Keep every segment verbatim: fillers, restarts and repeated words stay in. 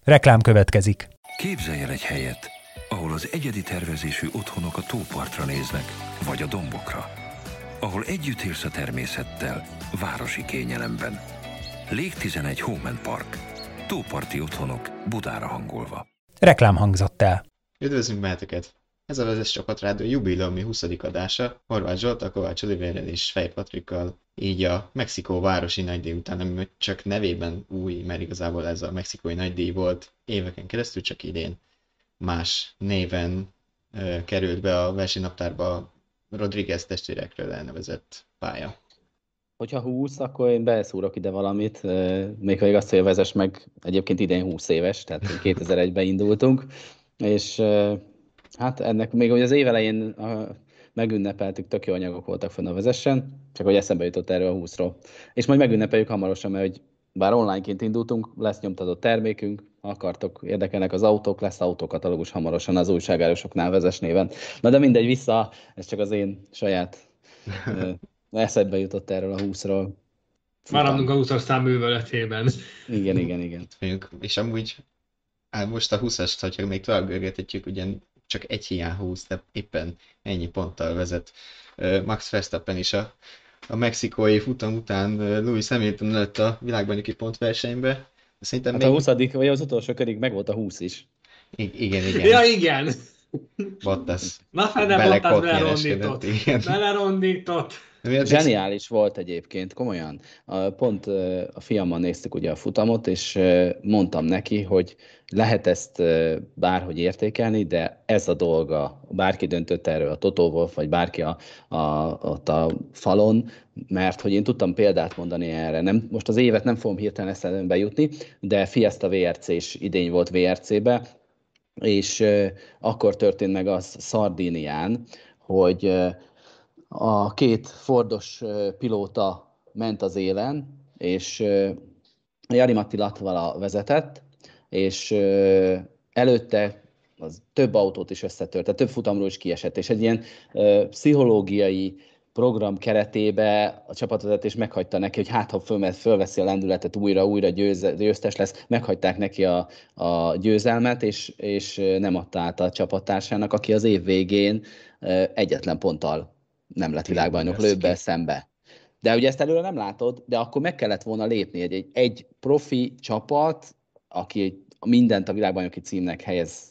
Reklám következik. Képzelj el egy helyet, ahol az egyedi tervezésű otthonok a tópartra néznek, vagy a dombokra. Ahol együtt élsz a természettel, városi kényelemben. Lég tizenegy Home and Park. Tóparti otthonok, Budára hangolva. Reklám hangzott el. Üdvözlünk benneteket! Ez a Vezess Csapat Rádió jubileumi huszadik adása. Horváth Zsoltal, Kovács Oliverrel és Fej Patrikkal. Így a Mexikó városi nagydíj után, ami csak nevében új, mert igazából ez a mexikói nagydíj volt éveken keresztül, csak idén más néven ö, került be a versenynaptárba Rodriguez testvérekről elnevezett pálya. Hogyha húsz, akkor én beszúrok ide valamit, még pedig azt, hogy a Vezess meg egyébként idén húsz éves, tehát kétezer-egyben indultunk, és hát ennek még hogy az év elején megünnepeltük, tök jó anyagok voltak fönn a Vezessen, csak hogy eszembe jutott erről a húszról. És majd megünnepeljük hamarosan, mert hogy bár onlineként indultunk, lesz nyomtatott termékünk, ha akartok, érdekelnek az autók, lesz autókatalógus hamarosan az újságárusoknál Vezess néven. Na de mindegy, vissza, ez csak az én saját eszembe jutott erről a húszról. Maradunk a húszas szám műveletében. Igen, igen, igen. És amúgy hát most a húszast, ha még tovább görgethetjük, ugyan csak egy hiány húsz, de éppen ennyi ponttal vezet Max Verstappen is a, a mexikói futam után Lewis Hamilton előtt a világbajnoki pontversenybe. Szerintem hát még... a huszadik vagy az utolsó körig meg volt a húsz is. I- igen, igen. Ja, igen. Bottas. Na fene Bottas belerondított. Belerondított. Zseniális volt egyébként, komolyan. Pont a fiammal néztük ugye a futamot, és mondtam neki, hogy lehet ezt bárhogy értékelni, de ez a dolga, bárki döntött erről, a Toto Wolff, vagy bárki a, a, ott a falon, mert hogy én tudtam példát mondani erre. Nem, most az évet nem fogom hirtelen eszembe jutni, de Fiesta vé er cés idény volt vé er cébe, és akkor történt meg az Szardínián, hogy a két Fordos pilóta ment az élen, és Jari-Matti Latvala vezetett, és előtte az több autót is összetört, tehát több futamról is kiesett, és egy ilyen pszichológiai program keretében a csapatvezetés meghagyta neki, hogy hát ha föl, fölveszi a lendületet újra, újra győz, győztes lesz, meghagyták neki a, a győzelmet, és, és nem adta át a csapattársának, aki az év végén egyetlen ponttal nem lett világbajnok, lőbb szembe. De ugye ezt előre nem látod, de akkor meg kellett volna lépni egy, egy, egy profi csapat, aki mindent a világbajnoki címnek helyez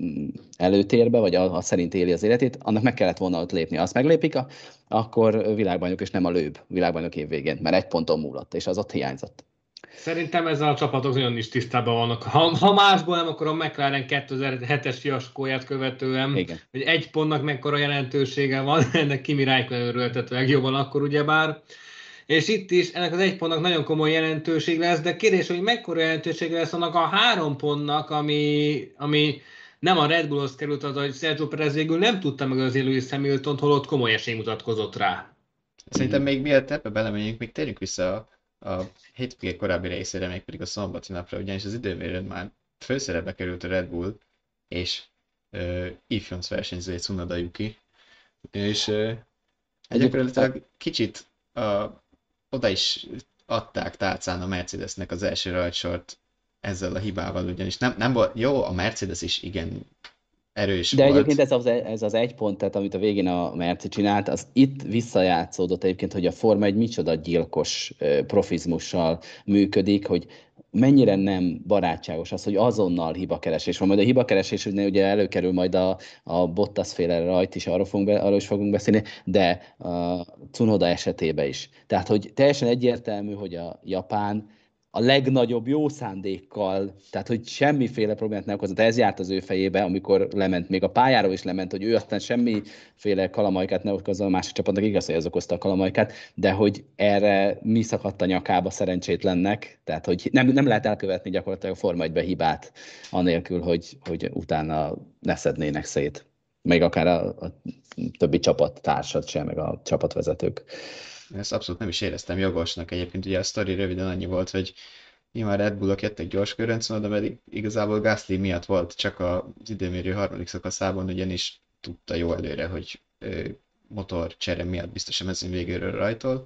előtérbe, vagy a, a szerint éli az életét, annak meg kellett volna ott lépni. Azt meglépik, a, akkor világbajnok, és nem a lőbb világbajnok év végén, mert egy ponton múlott, és az ott hiányzott. Szerintem ezzel a csapatok nagyon is tisztában vannak. Ha, ha másból nem, akkor a McLaren kétezer-hetes fiaskóját követően, igen, hogy egy pontnak mekkora jelentősége van, ennek Kimi Räikkönen örülhetett legjobban akkor ugyebár. És itt is ennek az egy pontnak nagyon komoly jelentőség lesz, de kérdés, hogy mekkora jelentőség lesz annak a három pontnak, ami, ami nem a Red Bullhoz került, az, hogy Sergio Perez végül nem tudta meg az Lewis Hamiltont, holott komoly esély mutatkozott rá. Szerintem még mielőtt ebbe belemegyünk, még térjünk vissza a a hétvége korábbi részére, még pedig a szombati napra, ugyanis az időmérőn már főszerepbe került a Red Bull, és uh, ifjonc versenyzője Tsunoda Yuki, és uh, gyakorlatilag kicsit uh, oda is adták tálcán a Mercedesnek az első rajtsort ezzel a hibával, ugyanis nem, nem volt, jó, a Mercedes is igen erős de volt. egyébként ez az, ez az egy pont, tehát amit a végén a Merci csinált, az itt visszajátszódott egyébként, hogy a Forma egy micsoda gyilkos profizmussal működik, hogy mennyire nem barátságos az, hogy azonnal hibakeresés van. Majd a hibakeresés ugye előkerül majd a, a Bottas-féle rajt is, arról, fogunk be, arról is fogunk beszélni, de a Tsunoda esetében is. Tehát, hogy teljesen egyértelmű, hogy a Japán a legnagyobb jó szándékkal, tehát hogy semmiféle problémát nem okozott. Ez járt az ő fejébe, amikor lement, még a pályáról is lement, hogy ő aztán semmiféle kalamajkát ne okozzon, a másik csapatnak igaz, hogy ez okozta a kalamajkát, de hogy erre mi szakadt a nyakába szerencsétlennek, tehát hogy nem, nem lehet elkövetni gyakorlatilag a Forma egybe hibát, anélkül, hogy, hogy utána ne szednének szét. Még akár a, a többi csapattársat sem, meg a csapatvezetők. Ezt abszolút nem is éreztem jogosnak. Egyébként ugye a sztori röviden annyi volt, hogy nyilván Red Bullok jöttek gyors körön, de pedig igazából Gasly miatt volt csak az időmérő harmadik szakaszában, ugyanis tudta jó előre, hogy motor csere miatt biztos a mezőny végéről rajtol.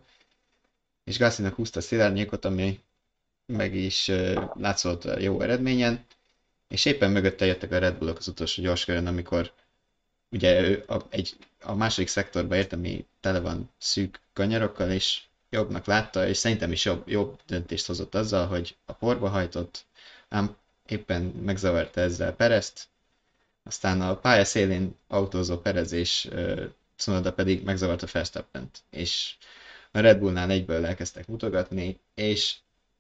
És Gaslynak húzta a szélárnyékot, ami meg is látszott a jó eredményen, és éppen mögötte jöttek a Red Bullok az utolsó gyorskörön, amikor ugye ő a, egy, a második szektorba ért, ami tele van szűk kanyarokkal, és jobbnak látta, és szerintem is jobb, jobb döntést hozott azzal, hogy a porba hajtott, ám éppen megzavarta ezzel Perezt, aztán a pálya szélén autózó Perez és uh, Tsunoda pedig megzavarta Verstappent, és a Red Bullnál egyből elkezdtek mutogatni, és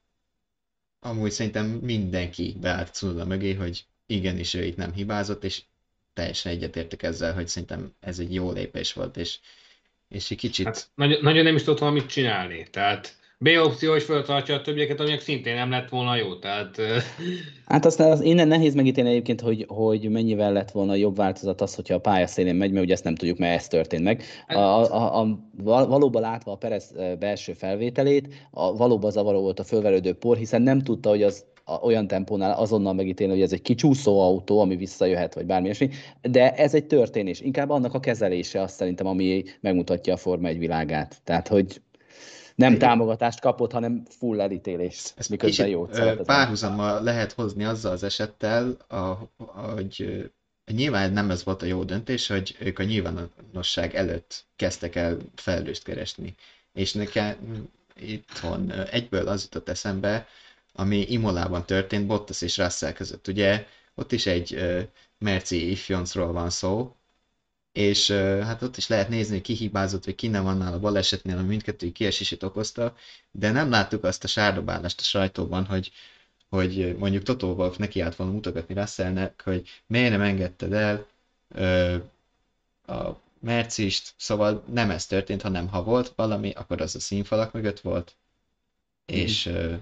amúgy szerintem mindenki beállt Tsunoda mögé, hogy igenis ő itt nem hibázott, és teljesen egyetértek ezzel, hogy szerintem ez egy jó lépés volt, és, és egy kicsit... Hát nagyon, nagyon nem is tudtam mit csinálni, tehát B opció, hogy föltartja a többieket, aminek szintén nem lett volna jó, tehát... Hát aztán az innen nehéz megítélni egyébként, hogy, hogy mennyivel lett volna jobb változat az, hogyha a pályaszélén megy, mert ugye ezt nem tudjuk, mert ez történt meg. A, a, a, valóban látva a Perez belső felvételét, a, valóban zavaró volt a fölverődő por, hiszen nem tudta, hogy az a, olyan tempónál azonnal megítélni, hogy ez egy kicsúszó autó, ami visszajöhet, vagy bármi ilyesmi, de ez egy történés. Inkább annak a kezelése azt szerintem, ami megmutatja a Forma egy világát. Tehát, hogy nem támogatást kapott, hanem full elítélést, Ez miközben kicsit jót szeret. párhuzammal lehet hozni azzal az esettel, a, hogy nyilván nem ez volt a jó döntés, hogy ők a nyilvánosság előtt kezdtek el felelőst keresni. És nekem itthon egyből az jutott eszembe, ami Imolában történt Bottas és Russell között. Ugye ott is egy merci ifjoncról van szó, és uh, hát ott is lehet nézni, hogy ki hibázott, vagy ki nem annál a balesetnél, ami mindkettő kiesését okozta, de nem láttuk azt a sárdobálást a sajtóban, hogy, hogy mondjuk Toto Wolff neki állt volna mutogatni Russellnek, hogy miért nem engedted el uh, a Mercist, szóval nem ez történt, hanem ha volt valami, akkor az a színfalak mögött volt, mm. és uh,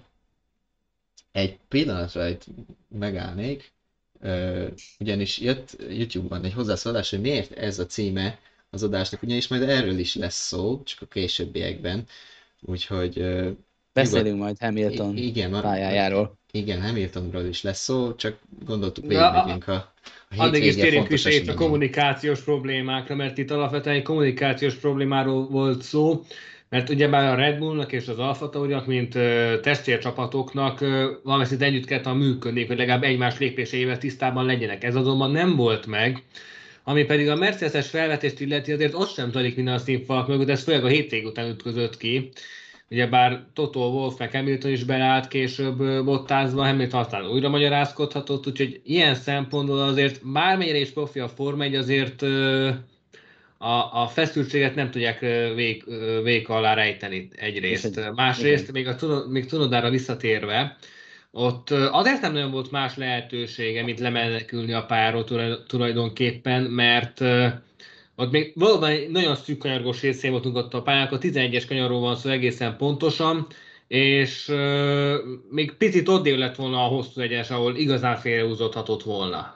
egy pillanatra itt megállnék, Uh, ugyanis jött YouTube-ban egy hozzászólás, hogy miért ez a címe az adásnak, ugyanis majd erről is lesz szó, csak a későbbiekben, úgyhogy... Uh, Beszélünk nyugod... majd Hamilton I- igen, pályájáról. Igen, Hamiltonról is lesz szó, csak gondoltuk végigmegyünk a, a Addig is térjünk vissza itt a kommunikációs problémákra, mert itt alapvetően egy kommunikációs problémáról volt szó, mert ugyebár a Red Bullnak és az Alfa Taurinak, mint uh, testvércsapatoknak uh, valami szint együtt kellett működni, hogy legalább egymás lépéseivel tisztában legyenek. Ez azonban nem volt meg, ami pedig a Mercedes-es felvetést illeti, azért ott sem zajlik minden a színfalak mögött, ez főleg a hétvég után ütközött ki. Ugyebár Toto Wolff meg Hamilton is beállt később Bottasba, Hamilton aztán újra magyarázkodhatott, úgyhogy ilyen szempontból azért bármennyire is profi a Forma egy, azért uh, A, a feszültséget nem tudják vég, vég alá rejteni egyrészt. Egy, Másrészt, igen. még, a, még Tsunodára visszatérve, ott azért nem nagyon volt más lehetősége, mint lemenekülni a pályáról tulajdonképpen, mert ott még valóban egy nagyon szűk kanyargós részén voltunk ott a pályának, a tizenegyes kanyarról van szó egészen pontosan, és euh, még picit odébb lett volna a hosszú egyes, ahol igazán félrehúzódhatott volna.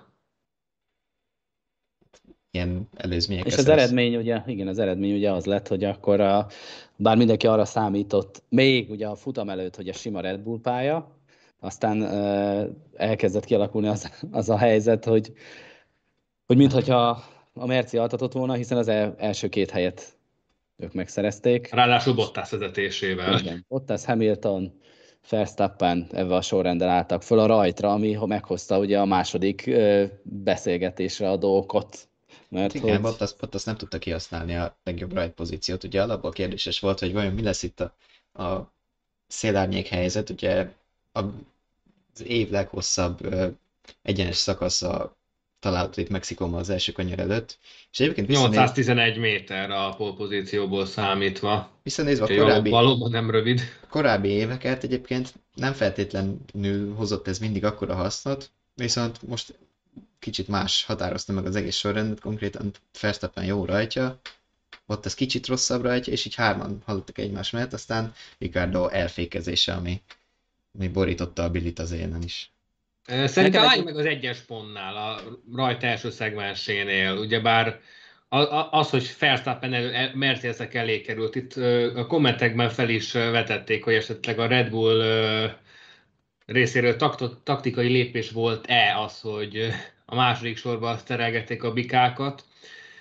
Ilyen előzmények. És az eredmény, ugye, igen, az eredmény ugye az lett, hogy akkor a, bár mindenki arra számított, még ugye a futam előtt, hogy a sima Red Bull pálya, aztán uh, elkezdett kialakulni az, az a helyzet, hogy, hogy minthogyha a Merci altatott volna, hiszen az el, első két helyet ők megszerezték. Ráadásul Bottas vezetésével. Igen, Bottas, Hamilton, Verstappen ebben a sorrendel álltak föl a rajtra, ami meghozta ugye a második uh, beszélgetésre a dolgokat. Mert igen, hogy... Bottas, Bottas nem tudta kihasználni a legjobb rajt pozíciót. Ugye alapból kérdéses volt, hogy vajon mi lesz itt a, a szélárnyék helyzet. Ugye az év leghosszabb uh, egyenes szakasza található itt Mexikóban az első kanyar előtt. És egyébként nyolcszáztizenegy méter a polpozícióból számítva. Visszanézve a korábbi, valóban nem rövid. A korábbi éveket egyébként nem feltétlenül hozott ez mindig akkora hasznot, viszont most kicsit más határozta meg az egész sorrendet, konkrétan Verstappen jó rajtja, ott ez kicsit rosszabb rajtja, és így hárman hallottak egymás mellett, aztán Ricardo elfékezése, ami, ami borította a Billit az élen is. Szerintem álljunk meg az egyes pontnál, a rajt első szegmensénél, ugyebár az, hogy Verstappen Mercedes-ek elé került, itt a kommentekben fel is vetették, hogy esetleg a Red Bull részéről taktikai lépés volt-e az, hogy a második sorban terelgették a bikákat.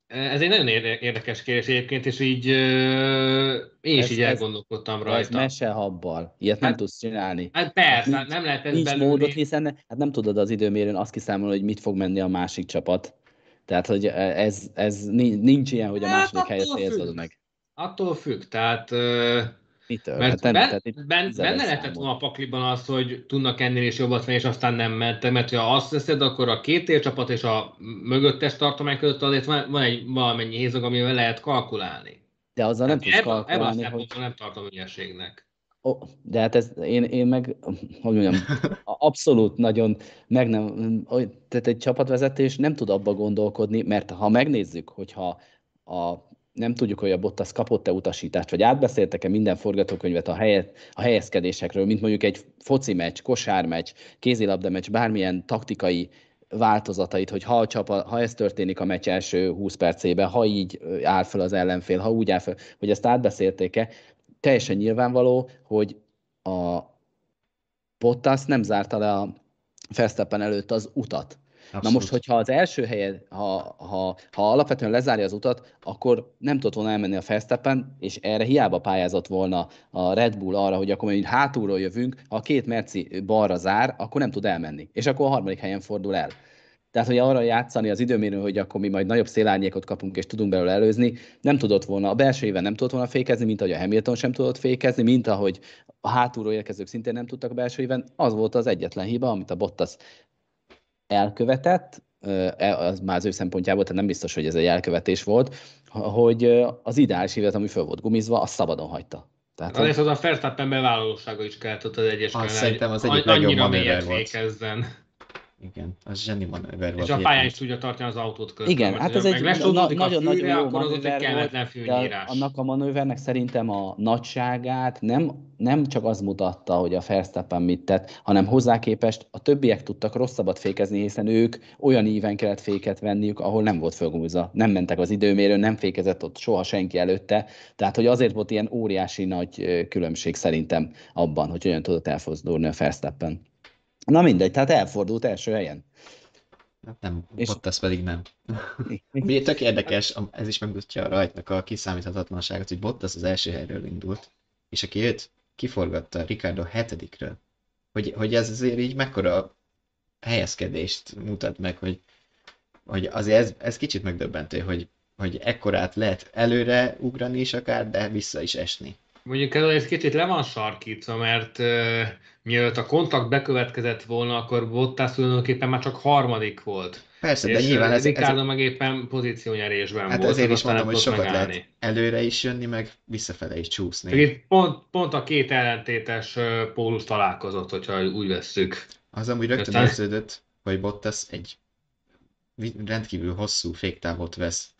Ez egy nagyon érdekes kérdés egyébként, és így uh, én is ez, így ez, elgondolkodtam rajta. Ez mesehabbal. Ilyet hát, nem tudsz csinálni. Hát persze, hát nincs, nem lehet ez nincs belülni. módot, hiszen hát nem tudod az időmérőn azt kiszámolni, hogy mit fog menni a másik csapat. Tehát, hogy ez, ez nincs ilyen, hogy a második hát helyet célzod meg. Attól függ, tehát... Uh, Mitől? Mert hát nem, ben, tehát ben, benne lehetett volna a pakliban az, hogy tudnak ennél is jobbat venni, és aztán nem mentek, mert ha azt veszed, akkor a két élcsapat és a mögöttes tartomány között azért van, van egy valamennyi hézag, amivel lehet kalkulálni. De azzal nem tudsz kalkulálni, ebben hogy... nem tartom ügyességnek. Oh, de hát ez, én, én meg, hogy mondjam, abszolút nagyon meg nem, tehát egy csapatvezetés nem tud abba gondolkodni, mert ha megnézzük, hogyha a, nem tudjuk, hogy a Bottas kapott-e utasítást, vagy átbeszéltek-e minden forgatókönyvet a, helyet, a helyezkedésekről, mint mondjuk egy foci meccs, kosármeccs, kézilabda meccs, bármilyen taktikai változatait, hogy ha, a csapat, ha ez történik a meccs első húsz percében, ha így áll fel az ellenfél, ha úgy áll fel, hogy ezt átbeszélték-e, teljesen nyilvánvaló, hogy a Bottas nem zárta le a Verstappen előtt az utat. Abszolút. Na most, hogyha az első helyen, ha, ha, ha alapvetően lezárja az utat, akkor nem tudott volna elmenni a Verstappen, és erre hiába pályázott volna a Red Bull arra, hogy akkor mondjuk hátulról jövünk, ha a két merci balra zár, akkor nem tud elmenni. És akkor a harmadik helyen fordul el. Tehát, hogy arra játszani az időmérő, hogy akkor mi majd nagyobb szélárnyékot kapunk, és tudunk belőle előzni, nem tudott volna, a belső éven nem tudott volna fékezni, mint ahogy a Hamilton sem tudott fékezni, mint ahogy a hátulról érkezők szintén nem tudtak a belső éven. Az volt az egyetlen hiba, amit a Bottas elkövetett, az már az ő szempontjából, tehát nem biztos, hogy ez egy elkövetés volt, hogy az ideális évet, ami föl volt gumizva, azt szabadon hagyta. Tehát, az, az a Verstappen bevállalósága is kellett ott az egyes kanál, szerintem az egyik legjobb manőver volt. Fékezzen. Igen, az zseni manőver volt. És a pályán is tudja tartani az autót közben. Igen, hát ez egy nagyon-nagyon jó akkor az egy kelletlen fűnyírás. Annak a manővernek szerintem a nagyságát nem, nem csak az mutatta, hogy a Verstappen mit tett, hanem hozzá képest a többiek tudtak rosszabbat fékezni, hiszen ők olyan íven kellett féket venniük, ahol nem volt fölgumizva. Nem mentek az időmérőn, nem fékezett ott soha senki előtte. Tehát, hogy azért volt ilyen óriási nagy különbség szerintem abban, hogy olyan tudott elfordulni a Verstappen. Na mindegy, tehát elfordult első helyen. Nem, és... Bottas pedig nem. Miért tök érdekes, ez is megmutatja a rajtnak a kiszámíthatatlanságot, hogy Bottas az első helyről indult, és aki őt kiforgatta Ricardo hetedikről, hogy, hogy ez azért így mekkora helyezkedést mutat meg, hogy, hogy azért ez, ez kicsit megdöbbentő, hogy, hogy ekkorát lehet előre ugrani is akár, de vissza is esni. Mondjuk ez egy kicsit le van sarkítva, mert uh, mielőtt a kontakt bekövetkezett volna, akkor Bottas tulajdonképpen már csak harmadik volt. Persze, és de nyilván ez... Ricardo ez... meg éppen pozíciónyerésben hát volt. Hát ezért is mondom, hogy sokat megállni. Lehet előre is jönni, meg visszafele is csúszni. Itt pont, pont a két ellentétes pólus találkozott, hogyha úgy vesszük. Az amúgy rögtön érződött, hogy Bottas egy rendkívül hosszú féktávot vesz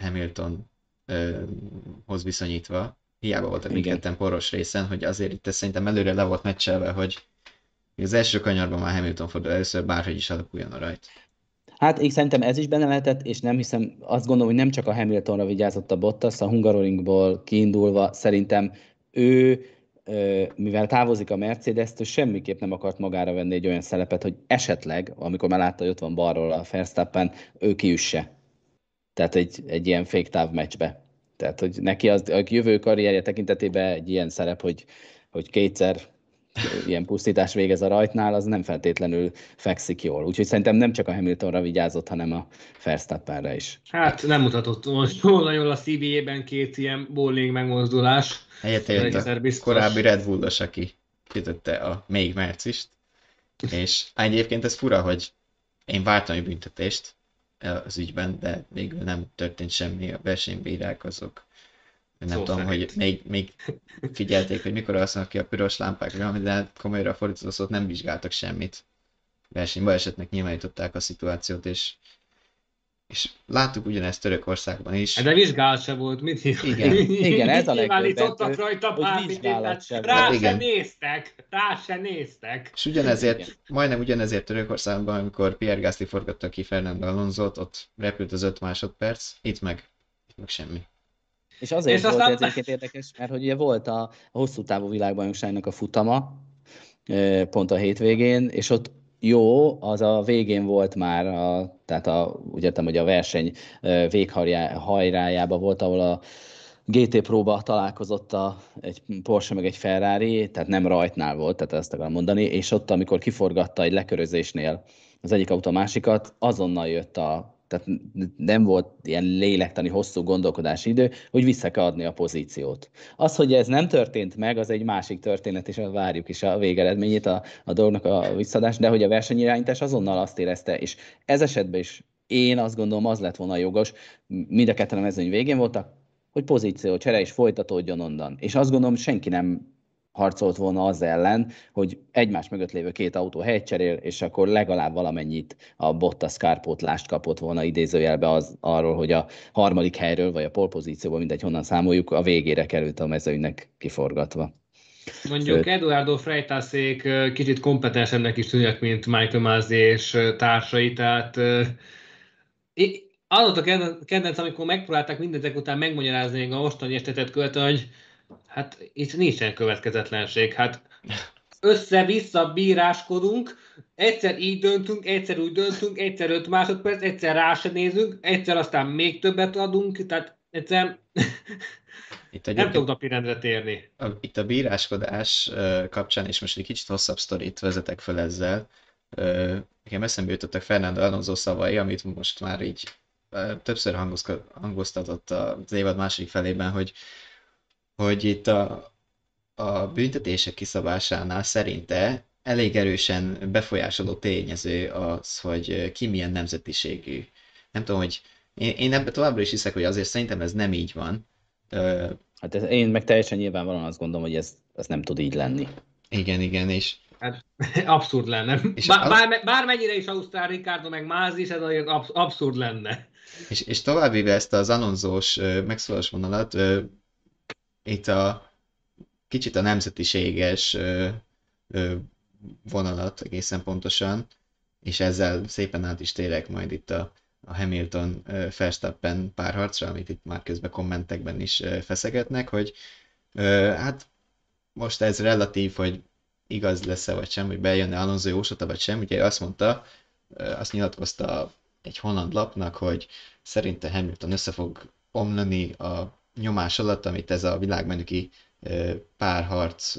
Hamiltonhoz viszonyítva. Hiába voltak mindketten poros részen, hogy azért itt szerintem előre le volt meccselve, hogy az első kanyarban már Hamilton fordul először, bárhogy is alakuljon a rajt. Hát én szerintem ez is benne lehetett, és nem hiszem, azt gondolom, hogy nem csak a Hamiltonra vigyázott a Bottas, a Hungaroringból kiindulva, szerintem ő, mivel távozik a Mercedes-től, semmiképp nem akart magára venni egy olyan szerepet, hogy esetleg, amikor már látta, hogy ott van balról a Verstappen, ő kiüsse. Tehát egy, egy ilyen féktáv meccsbe. Tehát, hogy neki az a jövő karrierje tekintetében egy ilyen szerep, hogy, hogy kétszer ilyen pusztítás végez a rajtnál, az nem feltétlenül fekszik jól. Úgyhogy szerintem nem csak a Hamiltonra vigyázott, hanem a Verstappenre is. Hát nem mutatott most volna jól a cé bé á-ben két ilyen bowling megmozdulás. Helyette jött a korábbi Red Bullos, aki kitötte a még Mercist. És egyébként ez fura, hogy én vártam egy büntetést az ügyben, de végül nem történt semmi, a versenybírák azok. Nem Szó tudom, szerint. Hogy még, még figyelték, hogy mikor alszanak ki a piros lámpák, de komolyra fordított szót nem vizsgáltak semmit. Versenybe esetnek nyilvánították a szituációt, és, és láttuk ugyanezt Törökországban is. De vizsgálat se volt, mit hívjuk? Igen, igen, ez a legdöbbentő, rajta pár vizsgálat sem rá volt. se néztek, rá se néztek. És ugyanezért, igen. majdnem ugyanezért Törökországban, amikor Pierre Gasly forgatta ki Fernando Alonsót, ott repült az öt másodperc, itt meg, itt meg semmi. És azért és volt aztán... ez egyébként érdekes, mert hogy ugye volt a, a hosszú távú világbajnokságnak a futama, pont a hétvégén, és ott jó, az a végén volt már, a, tehát a, úgy értem, hogy a verseny véghajrájában volt, ahol a gé té próba találkozott a, egy Porsche meg egy Ferrari, tehát nem rajtnál volt, tehát ezt akarom mondani, és ott, amikor kiforgatta egy lekörözésnél az egyik autó a másikat, azonnal jött a, tehát nem volt ilyen lélektani hosszú gondolkodási idő, hogy vissza kell adni a pozíciót. Az, hogy ez nem történt meg, az egy másik történet, és várjuk is a végeredményét, a, a dolognak a visszaadás, de hogy a versenyirányítás azonnal azt érezte, és ez esetben is én azt gondolom, az lett volna jogos, mind a ketten a mezőny végén voltak, hogy pozíció csere is folytatódjon onnan. És azt gondolom, senki nem harcolt volna az ellen, hogy egymás mögött lévő két autó helyet cserél, és akkor legalább valamennyit a Bottas kárpótlást kapott volna idézőjelbe az, arról, hogy a harmadik helyről, vagy a polpozícióból, mindegy honnan számoljuk, a végére került a mezőnynek kiforgatva. Mondjuk Sőt. Eduardo Freitasék kicsit kompetensebbnek is tűnnek, mint Michael Masi és társai, tehát az a kedvenc, amikor megpróbálták mindezek után megmagyarázni a mostani estetet követően, hogy hát itt nincsen következetlenség. Hát össze-vissza bíráskodunk, egyszer így döntünk, egyszer úgy döntünk, egyszer öt másodperc, egyszer rá se nézünk, egyszer aztán még többet adunk, tehát egyszer itt nem tudok napirendre térni. A, itt a bíráskodás uh, kapcsán, és most egy kicsit hosszabb sztorit vezetek fel ezzel, uh, nekem eszembe jutottak Fernando Alonso szavai, amit most már így uh, többször hangoztatott az évad második felében, hogy, hogy itt a, a büntetések kiszabásánál szerinte elég erősen befolyásoló tényező az, hogy ki milyen nemzetiségű. Nem tudom, hogy én, én ebben továbbra is hiszek, hogy azért szerintem ez nem így van. Uh, hát ez, én meg teljesen nyilvánvalóan azt gondolom, hogy ez, ez nem tud így lenni. Igen, igen, és... Hát, abszurd lenne. És Bár, az... bár, bármennyire is Ausztrál Ricardo meg Masi is, ez azért absz- abszurd lenne. És, és továbbvéve ezt az Alonso-s uh, megszólalás vonalat, uh, itt a kicsit a nemzetiséges uh, uh, vonalat egészen pontosan, és ezzel szépen át is térek majd itt a a Hamilton-Verstappen párharcra, amit itt már közben kommentekben is feszegetnek, hogy hát most ez relatív, hogy igaz lesz-e vagy sem, hogy bejönne Alonso jósota vagy sem, ugye azt mondta, azt nyilatkozta egy holland lapnak, hogy szerinte Hamilton össze fog omlani a nyomás alatt, amit ez a világbajnoki párharc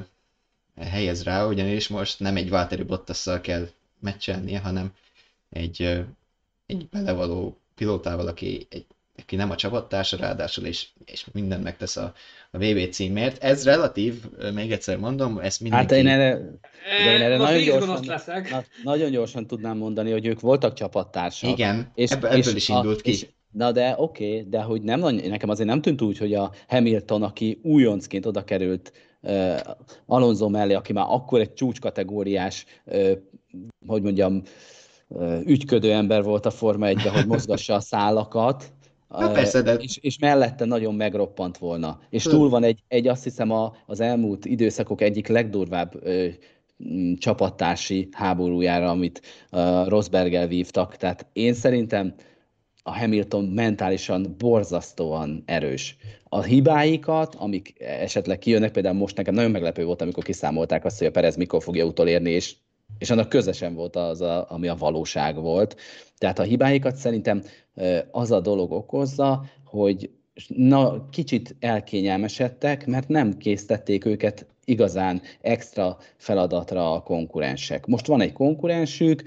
helyez rá, ugyanis most nem egy Valtteri Bottasszal kell meccselnie, hanem egy egy belevaló pilótával, aki, egy, aki nem a csapattársa, ráadásul és, és mindent megtesz a, a vé bé címért. Ez relatív, még egyszer mondom, ezt mindenki... Hát én erre, de én erre nagyon, gyorsan, na, nagyon gyorsan tudnám mondani, hogy ők voltak csapattársak. Igen, és, ebből, ebből és is indult a, ki. És, na de oké, okay, de hogy nem, nekem azért nem tűnt úgy, hogy a Hamilton, aki újoncként oda került uh, Alonso mellé, aki már akkor egy csúcskategóriás, uh, hogy mondjam, ügyködő ember volt a Forma egyben, hogy mozgassa a szálakat, Na, persze, de... és, és mellette nagyon megroppant volna. És túl van egy, egy azt hiszem a, az elmúlt időszakok egyik legdurvább ö, csapattársi háborújára, amit uh, Rosberggel vívtak. Tehát én szerintem a Hamilton mentálisan borzasztóan erős. A hibáikat, amik esetleg kijönnek, például most nekem nagyon meglepő volt, amikor kiszámolták azt, hogy a Perez mikor fogja utolérni, és és annak közösen volt az, a, ami a valóság volt. Tehát a hibáikat szerintem az a dolog okozza, hogy na, kicsit elkényelmesedtek, mert nem késztették őket igazán extra feladatra a konkurensek. Most van egy konkurensük,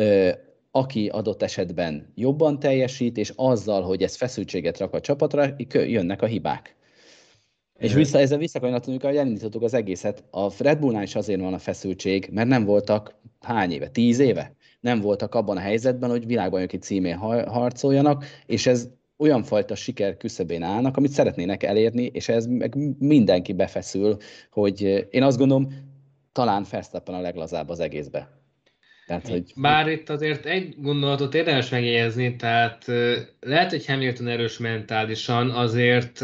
aki adott esetben jobban teljesít, és azzal, hogy ez feszültséget rak a csapatra, jönnek a hibák. És vissza, ezzel visszakanyarodtunk, hogy elindítottuk az egészet. A Red Bullnál is azért van a feszültség, mert nem voltak hány éve? Tíz éve? Nem voltak abban a helyzetben, hogy világbajnoki címén harcoljanak, és ez olyan fajta siker küszöbén állnak, amit szeretnének elérni, és ez meg mindenki befeszül, hogy én azt gondolom, talán Verstappen a leglazább az egészbe. Tehát, hogy... Bár itt azért egy gondolatot érdemes megjegyezni, tehát lehet, hogy Hamilton erős mentálisan, azért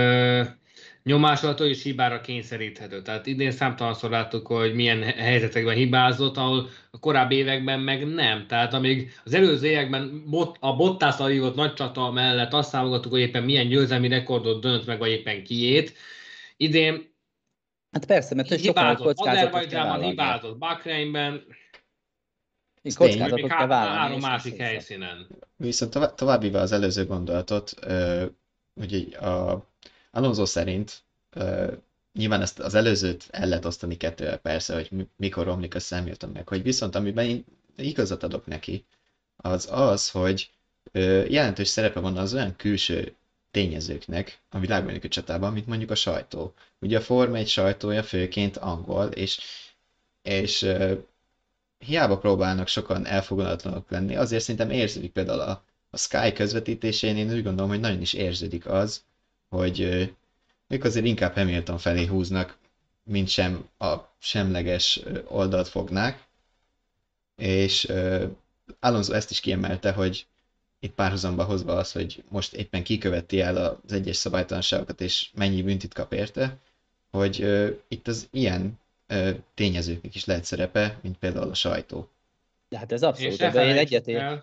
nyomás alatt is hibára kényszeríthető. Tehát idén számtalanszor láttuk, hogy milyen helyzetekben hibázott, ahol a korábbi években meg nem. Tehát amíg az előző években bot, a Bottásszal hívott nagy csata mellett azt számogattuk, hogy éppen milyen győzelmi rekordot dönt meg, vagy éppen kiét. Idén hát persze, mert hibázott, Azerbajdzsánban hibázott, Bahreinben. Kockázatot még kell há- vállalni. három és másik össze-vissza. helyszínen. Viszont tovább, továbbíve az előző gondolatot, ö, hogy így a Alonso szerint ö, nyilván ezt az előzőt el lehet osztani kettővel persze, hogy mi- mikor romlik a Hamilton meg, hogy viszont amiben én igazat adok neki, az az, hogy ö, jelentős szerepe van az olyan külső tényezőknek a világbajnoki csatában, mint mondjuk a sajtó. Ugye a Forma egy sajtója főként angol, és, és ö, hiába próbálnak sokan elfogadatlanok lenni, azért szerintem érződik például a, a Sky közvetítésén, én úgy gondolom, hogy nagyon is érződik az, hogy ö, ők azért inkább Hamilton felé húznak, mint sem a semleges ö, oldalt fognák, és ö, Alonso ezt is kiemelte, hogy itt párhuzamba hozva az, hogy most éppen kiköveti el az egyes szabálytalanságokat, és mennyi büntit kap érte, hogy ö, itt az ilyen ö, tényezőknek is lehet szerepe, mint például a sajtó. De hát ez És abszolút, ne ebben én felejtsük egyetért. el,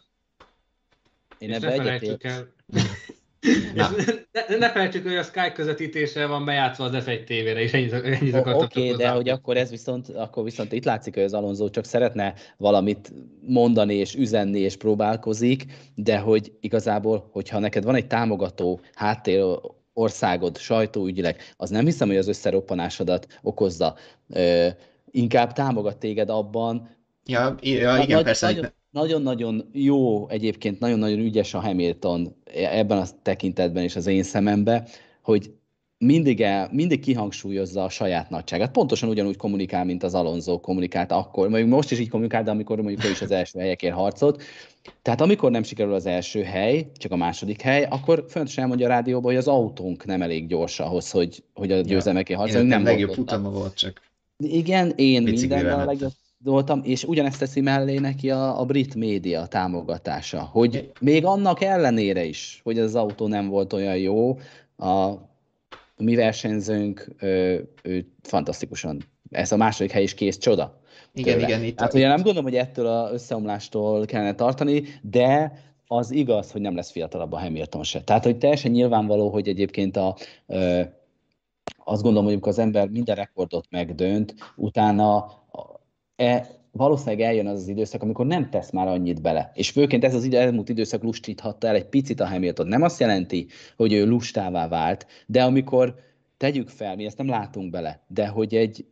Én és ebben ne felejtsük egyetért. el, Na. és ne, ne, ne felejtsük, hogy a Sky közvetítése van bejátszva az ef egy tévére, és ennyit, ennyit O- akartam Oké, csak de hogy hozzáfűzni. akkor ez viszont, akkor viszont itt látszik, hogy az Alonso csak szeretne valamit mondani és üzenni és próbálkozik, de hogy igazából, hogyha neked van egy támogató háttér országod sajtóügyileg, az nem hiszem, hogy az összeroppanásodat okozza. Ö, inkább támogat téged abban. Ja, ja Na- igen, nagy- persze. nagyon- Nagyon-nagyon jó egyébként, nagyon-nagyon ügyes a Hamilton ebben a tekintetben és az én szememben, hogy mindig, el, mindig kihangsúlyozza a saját nagyságát. Pontosan ugyanúgy kommunikál, mint az Alonso kommunikált akkor. Mondjuk most is így kommunikál, de amikor mondjuk ő is az első helyekért harcolt. Tehát amikor nem sikerül az első hely, csak a második hely, akkor fontosan elmondja a rádióban, hogy az autónk nem elég gyors ahhoz, hogy, hogy a győzelmekért harcoljunk. Életem Nem legjobb volt ott. futama volt, csak Igen, én biciklivel mindenben a ment. legjobb voltam, és ugyanezt teszi mellé neki a, a brit média támogatása, hogy még annak ellenére is, hogy az autó nem volt olyan jó, a mi versenyzőnk ő, ő fantasztikusan, ez a második hely is kész csoda. Igen, tőle. igen, itt Hát a- ugye nem gondolom, hogy ettől az összeomlástól kellene tartani, de az igaz, hogy nem lesz fiatalabb a Hamilton se. Tehát, hogy teljesen nyilvánvaló, hogy egyébként a ö, azt gondolom, hogy amikor az ember minden rekordot megdönt, utána a- e, valószínűleg eljön az az időszak, amikor nem tesz már annyit bele. És főként ez az idő, elmúlt időszak lustíthatta el egy picit a Hamilton. Nem azt jelenti, hogy ő lustává vált, de amikor tegyük fel, mi ezt nem látunk bele, de hogy egy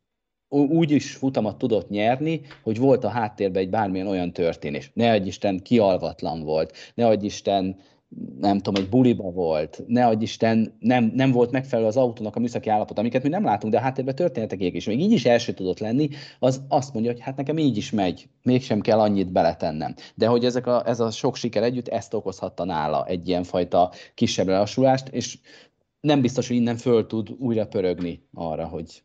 úgy is futamot tudott nyerni, hogy volt a háttérben egy bármilyen olyan történés. Ne adj Isten, kialvatlan volt, ne adj Isten, nem tudom, egy buliba volt, ne adj Isten, nem, nem volt megfelelő az autónak a műszaki állapot, amiket mi nem látunk, de a háttérben történetek ilyenek is. Még így is első tudott lenni, az azt mondja, hogy hát nekem így is megy, mégsem kell annyit beletennem. De hogy ezek a, ez a sok siker együtt ezt okozhatta nála egy ilyenfajta kisebb lelassulást, és nem biztos, hogy innen föl tud újra pörögni arra, hogy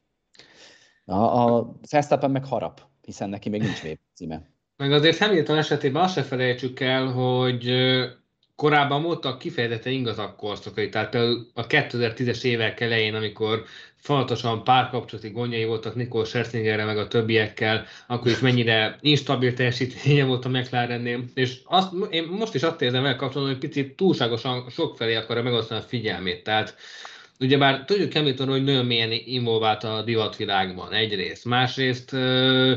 a, a Verstappen meg harap, hiszen neki még nincs vé bé címe. Meg azért Hamilton esetében azt se felejtsük el, hogy ö, korábban voltak kifejezetten igazak korszakai, tehát például a kétezer-tízes évek elején, amikor folyamatosan párkapcsolati gondjai voltak Nicole Scherzingerrel meg a többiekkel, akkor is mennyire instabil teljesítménye volt a McLarennél, és azt, én most is azt érzem el kapcsolatban, hogy picit túlságosan sok felé akarja megosztani a figyelmét, tehát ugyebár tudjuk Hamilton, hogy nagyon mélyen involvált a divatvilágban egyrészt, másrészt ö,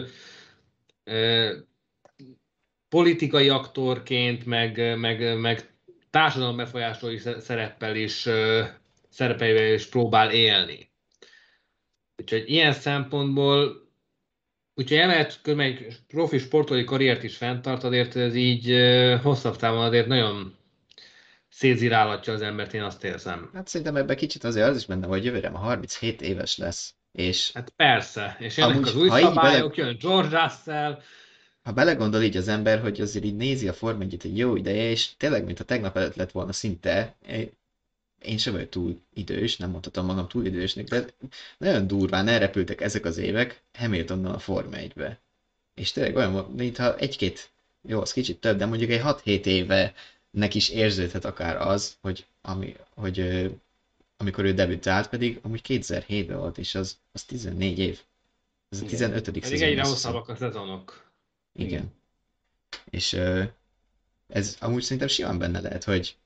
ö, politikai aktorként, meg, meg, meg társadalom befolyásolói szereppel is, szerepeivel is próbál élni. Úgyhogy ilyen szempontból, úgyhogy emellett egy profi sportolói karriert is fenntart, azért ez így hosszabb távon azért nagyon szétzirálatja az embert, én azt érzem. Hát szerintem ebben kicsit azért az is benne, hogy jövőre ma harminchét éves lesz. És Hát persze, és jönnek amúgy, az új ha így szabályok, bele, jön George Russell, ha belegondol így az ember, hogy azért így nézi a Forma egyet egy jó ideje, és tényleg, mint a tegnap előtt lett volna szinte, én sem vagyok túl idős, nem mondhatom magam túl idősnek, de nagyon durván elrepültek ezek az évek Hamiltonnal a Forma egybe. És tényleg olyan, mintha egy-két, jó, az kicsit több, de mondjuk egy hat-hét éve nek is érződhet akár az, hogy, ami, hogy ö, amikor ő debütált, pedig amúgy kétezer-hétben volt, és az, az tizennégy év. Ez a tizenötödik pedig szezon. egyre azt hiszem. hosszabbak a szezonok. Igen. Igen. És ö, ez amúgy szerintem simán benne lehet, hogy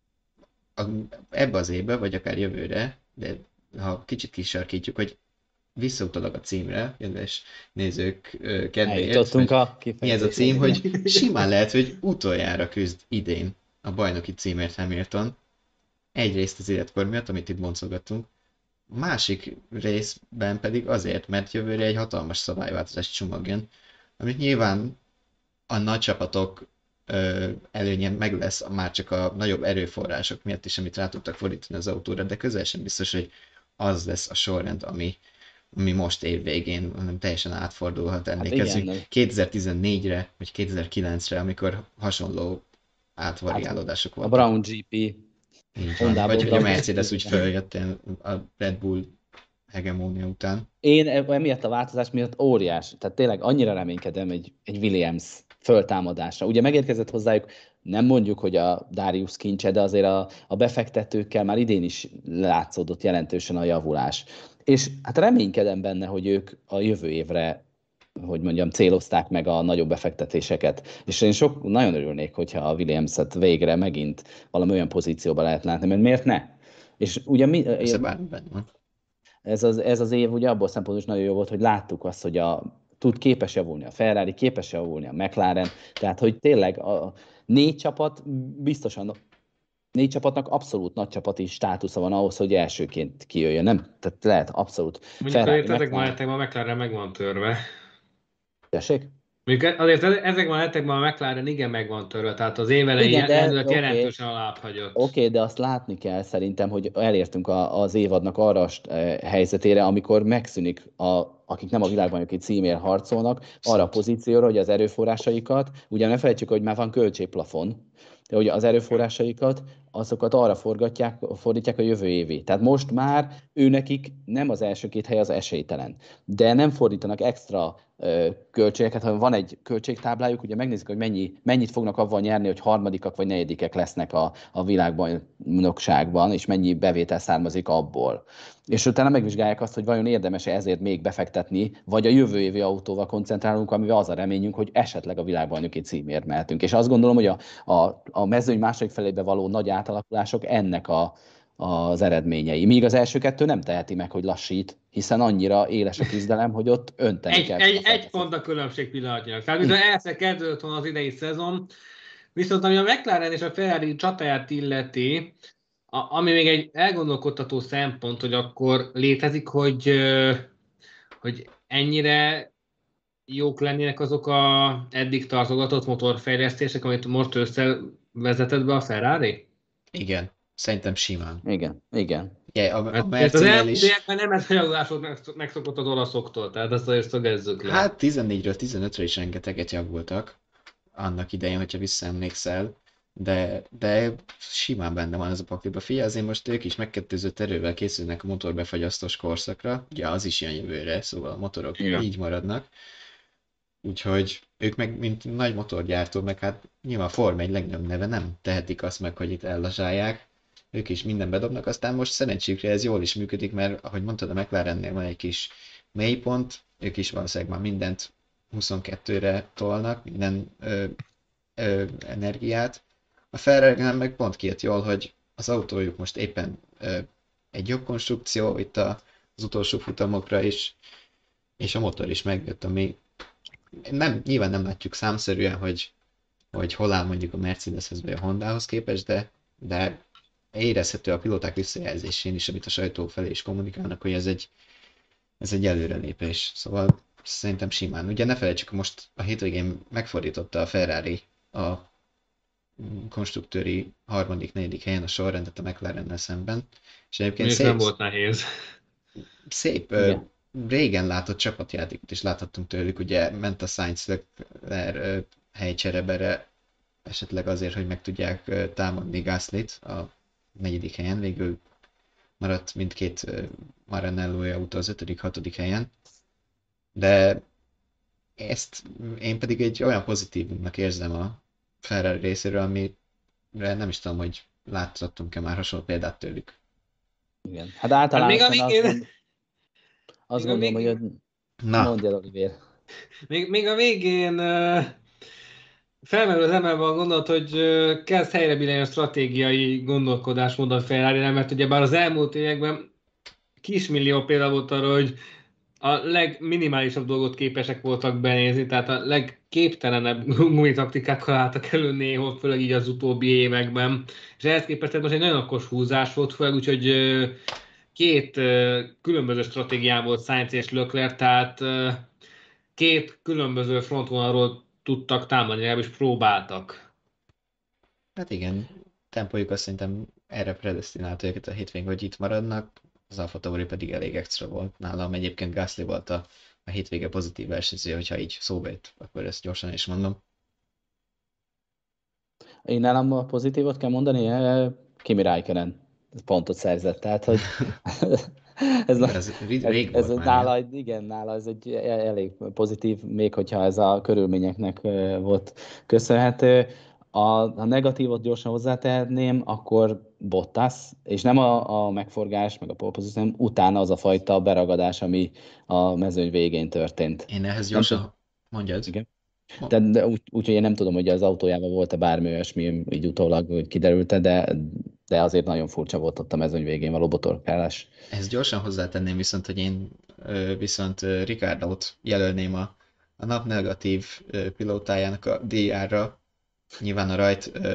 a, ebbe az évbe, vagy akár jövőre, de ha kicsit kisarkítjuk, hogy visszautalak a címre, kedves nézők kedvéért. Eljutottunk a mi ez a cím, hogy simán lehet, hogy utoljára küzd idén a bajnoki címért Hamilton. Egyrészt az életkor miatt, amit itt boncolgattunk, másik részben pedig azért, mert jövőre egy hatalmas szabályváltozás csomag jön, amit nyilván a nagy csapatok ö, előnye meg lesz már csak a nagyobb erőforrások miatt is, amit rá tudtak fordítani az autóra, de közel sem biztos, hogy az lesz a sorrend, ami, ami most év végén hanem teljesen átfordulhat. Emlékezzünk hát kétezer-tizennégyre vagy kétezer-kilencre, amikor hasonló átvariálódások voltak. A Brown gé pé. Van, vagy hogy a Mercedes úgy följött a Red Bull hegemónia után. Én emiatt a változás miatt óriás. Tehát tényleg annyira reménykedem egy, egy Williams föltámadásra. Ugye megérkezett hozzájuk, nem mondjuk, hogy a Darius kincse, de azért a, a befektetőkkel már idén is látszódott jelentősen a javulás. És hát reménykedem benne, hogy ők a jövő évre, hogy mondjam, célozták meg a nagyobb befektetéseket. És én sok, nagyon örülnék, hogyha a Williams-et végre megint valami olyan pozícióba lehet látni, mert miért ne? És ugye mi... Ez az, ez az év ugye abból szempontból is nagyon jó volt, hogy láttuk azt, hogy a, tud képes javulni a Ferrari, képes javulni a McLaren, tehát hogy tényleg a négy csapat biztosan, négy csapatnak abszolút nagy csapati státusza van ahhoz, hogy elsőként kijöjjön, nem? Tehát lehet abszolút. Mondjuk azért ezekben a hetekben a McLaren meg van törve. Tessék? Mondjuk azért ezekben a hetekben a McLaren igen meg van törve, tehát az év elején okay. jelentősen alább hagyott. Oké, okay, de azt látni kell szerintem, hogy elértünk a, az évadnak arra a helyzetére, amikor megszűnik, a, akik nem a világbajnoki címért harcolnak, arra a pozícióra, hogy az erőforrásaikat, ugye ne felejtsük, hogy már van költségplafon, de hogy az erőforrásaikat, azokat arra forgatják, fordítják a jövő évi. Tehát most már őnekik nem az első két hely az esélytelen. De nem fordítanak extra ö, költségeket, hanem van egy költségtáblájuk, ugye megnézik, hogy mennyi, mennyit fognak avval nyerni, hogy harmadikak vagy negyedikek lesznek a, a világbajnokságban, és mennyi bevétel származik abból. És utána megvizsgálják azt, hogy vajon érdemes-e ezért még befektetni, vagy a jövő évi autóval koncentrálunk, amivel az a reményünk, hogy esetleg a világbajnoki címért mehetünk. És azt gondolom, hogy a, a, a mezőny második felébe való nagy átalakulások ennek a, az eredményei. Míg az első kettő nem teheti meg, hogy lassít, hiszen annyira éles a küzdelem, hogy ott önteni egy, kell. Egy, egy pont a különbség pillanatnyilag. Tehát mintha elszer kezdődött volna az idei szezon, viszont ami a McLaren és a Ferrari csatáját illeti, a, ami még egy elgondolkodtató szempont, hogy akkor létezik, hogy, hogy ennyire jók lennének azok a eddig tartogatott motorfejlesztések, amit most összevezetett be a Ferrari? Igen, szerintem simán. Igen, igen. Yeah, a, a hát az elmúlt években nem ez a javulásod megszokott az olaszoktól, tehát ezt azért szögezzük le. Hát tizennégyről tizenötre is rengeteget javultak annak idején, hogyha visszaemlékszel, de, de simán benne van ez a pakliba. Figyelj, azért most ők is megkettőzött erővel készülnek a motorbefagyasztós korszakra, ugye az is jön jövőre, szóval a motorok igen. így maradnak. Úgyhogy ők meg, mint nagy motorgyártó, meg hát nyilván Form egy legnagyobb neve, nem tehetik azt meg, hogy itt ellazsálják. Ők is minden bedobnak, aztán most szerencsükre ez jól is működik, mert ahogy mondtad, a McLarennél van egy kis mélypont, ők is valószínűleg már mindent huszonkettőre tolnak, minden ö, ö, energiát. A Ferrari meg pont kijött jól, hogy az autójuk most éppen ö, egy jobb konstrukció, itt a, az utolsó futamokra is, és a motor is megjött, ami nem, nyilván nem látjuk számszerűen, hogy, hogy hol áll mondjuk a Mercedeshez vagy a Hondához képest, de, de érezhető a pilóták visszajelzésén is, amit a sajtó felé is kommunikálnak, hogy ez egy, ez egy előrelépés. Szóval szerintem simán. Ugye ne felejtsük, most a hétvégén megfordította a Ferrari a konstruktőri harmadik, negyedik helyen a sorrendet a McLarennel szemben. És egyébként szép, nem volt nehéz. Szép, ö, régen látott csapatjátékot is láthattunk tőlük, ugye ment a Sainz-Leclerc helycserebere, esetleg azért, hogy meg tudják támadni Gaslyt a negyedik helyen, végül maradt mindkét Maranello-ja utol az ötödik, hatodik helyen, de ezt én pedig egy olyan pozitívumnak érzem a Ferrari részéről, amire nem is tudom, hogy láthattunk-e már hasonló példát tőlük. Igen, hát általában hát még a végén... azt, azt gondolom, végén... hogy mondja el, Olivér. Még, még a végén uh, felmerül az emelve a gondolat, hogy uh, kezd helyre billenni a stratégiai gondolkodásmód a Ferrari-nál, mert ugyebár az elmúlt években kismillió példa volt arra, hogy a legminimálisabb dolgot képesek voltak benézni, tehát a legképtelenebb gumitaktikákkal álltak elő néha, főleg így az utóbbi években. És ehhez képest most egy nagyon okos húzás volt, főleg úgyhogy két különböző stratégián volt Sainz és Leclerc, tehát két különböző frontvonalról tudtak támadni, legalábbis próbáltak. Hát igen, tempójuk azt szerintem erre predesztinálta őket a hétvégén, hogy itt maradnak, az Alfa Tauri pedig elég extra volt. Nálam egyébként Gasly volt a, a hétvége pozitív versenyző, hogyha így szóba jött, akkor ezt gyorsan is mondom. Én nálam a pozitívot kell mondani, Kimi Räikkönen pontot szerzett, tehát hogy ez, ez, ez, ez nála, igen, nála ez egy elég pozitív, még hogyha ez a körülményeknek volt köszönhető. A, a negatívot gyorsan hozzátenném, akkor Bottas, és nem a, a megforgás, meg a pole position, hanem utána az a fajta beragadás, ami a mezőny végén történt. Én ehhez gyorsan mondjad. Igen. De, de úgy, úgy, hogy én nem tudom, hogy az autójában volt-e bármi olyasmi, így utólag hogy kiderült-e, de, de azért nagyon furcsa volt ott a mezőny végén való botorkálás. Ezt gyorsan hozzátenném viszont, hogy én viszont Ricciardót jelölném a, a nap negatív pilótájának a dé er-ra, nyilván a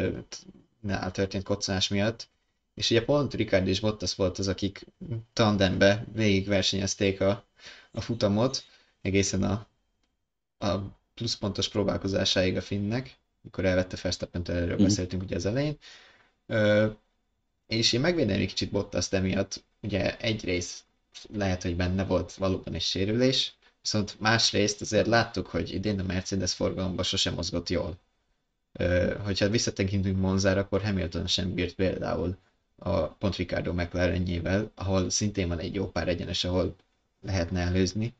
rajtnál történt koccanás miatt, és ugye pont Ricciardo és Bottas volt az, akik tandembe végigversenyezték a, a futamot, egészen a, a pluszpontos próbálkozásáig a Finnnek, mikor elvette Verstappentől, erről mm. beszéltünk ugye az elején. Ö, és én megvédem egy kicsit Bottas emiatt, ugye egyrészt lehet, hogy benne volt valóban egy sérülés, viszont másrészt azért láttuk, hogy idén a Mercedes forgalomban sosem mozgott jól. Ö, hogyha visszatekintünk Monzára, akkor Hamilton sem bírt például a pont Ricciardo McLarenjével, ahol szintén van egy jó pár egyenes, ahol lehetne előzni.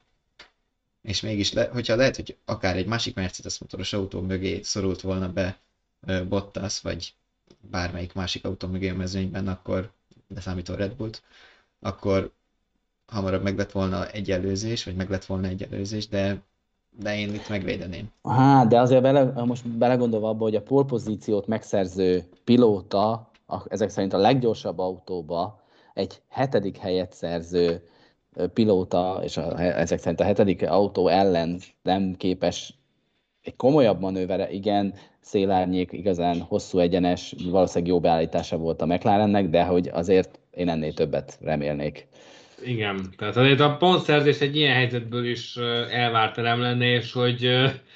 És mégis, le, hogyha lehet, hogy akár egy másik Mercedes motoros autó mögé szorult volna be ö, Bottas, vagy bármelyik másik autó mögé a mezőnyben, akkor, leszámítva Red Bullt, akkor hamarabb meg lett volna egy előzés, vagy meg lett volna egy előzés, de, de én itt megvédeném. Há, de azért bele, most belegondolva abba, hogy a pole pozíciót megszerző pilóta, a, ezek szerint a leggyorsabb autóba egy hetedik helyet szerző pilóta, és a, ezek szerint a hetedik autó ellen nem képes egy komolyabb manővere, igen, szélárnyék, igazán hosszú egyenes, valószínűleg jó beállítása volt a McLarennek, de hogy azért én ennél többet remélnék. Igen, tehát azért a pontszerzés egy ilyen helyzetből is elvártalán lenne, és hogy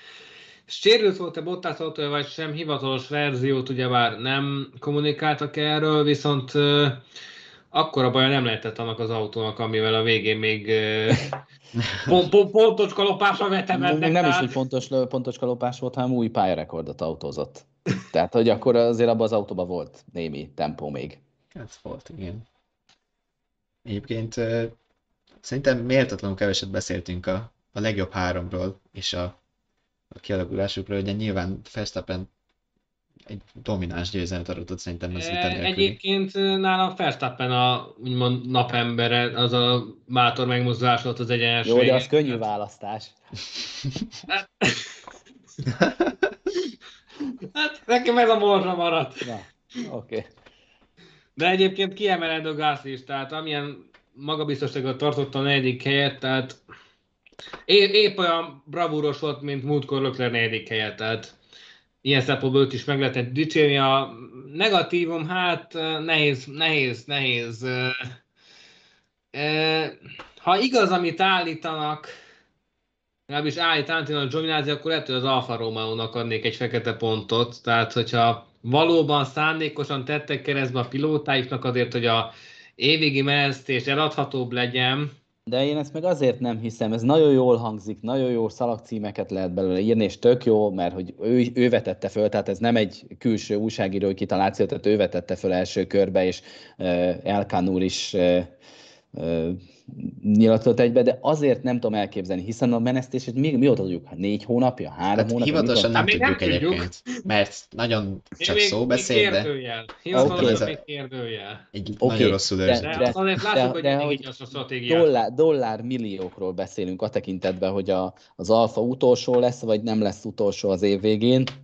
sérült volt-e Bottas autója, vagy sem, hivatalos verziót ugyebár nem kommunikáltak erről, viszont akkora baja nem lehetett annak az autónak, amivel a végén még pont, pont, pontos kalopásra vetemednek. Nem is, hogy pontos, pontos kalopás volt, hanem új pályarekordot autózott. Tehát, hogy akkor azért abban az autóban volt némi tempó még. Hát volt, igen. Egyébként szerintem méltatlanul keveset beszéltünk a, a legjobb háromról és a, a kialakulásukról, ugye nyilván Verstappen egy domináns győzelmet aratott szerintem az vita nélküli. Egyébként nálam Verstappen a úgymond napembere, az a bátor megmozdulás volt az egyenes. Jó, de az könnyű választás. Hát, hát nekem ez a morzsa maradt. Na, oké. Okay. De egyébként kiemelendő Gasly is, tehát amilyen magabiztosságot tartotta a negyedik helyet, tehát épp olyan bravúros volt, mint múltkor Leclerc negyedik helyet, tehát ilyen szempontból őt is meg lehetett dicsérni. A negatívum, hát nehéz, nehéz, nehéz. Ha igaz, amit állítanak, legalábbis állítanak a Giovinazzi, akkor lehet, hogy az Alfa Romeo-nak adnék egy fekete pontot. Tehát, hogyha valóban szándékosan tettek keresztbe a pilótáiknak azért, hogy a évvégi menesztés eladhatóbb legyen. De én ezt meg azért nem hiszem, ez nagyon jól hangzik, nagyon jó szalagcímeket lehet belőle írni, és tök jó, mert hogy ő, ő vetette föl, tehát ez nem egy külső újságírói kitaláció, tehát ő vetette föl első körbe, és uh, Elkan úr is uh, uh, nyilatkozott egybe, de azért nem tudom elképzelni, hiszen a menesztését még mióta tudjuk? Négy hónapja? Három hát hónapja? Hivatalosan nem, nem tudjuk tudjuk egyébként, mert nagyon csak még, szóbeszéd, de... Hivatalosan okay. még kérdőjel. Egy okay. nagyon rosszul őrzött. De, de azért látjuk, hogy de, mindig hogy a stratégiát. Dollár, dollár milliókról beszélünk a tekintetben, hogy a, az Alfa utolsó lesz, vagy nem lesz utolsó az év végén.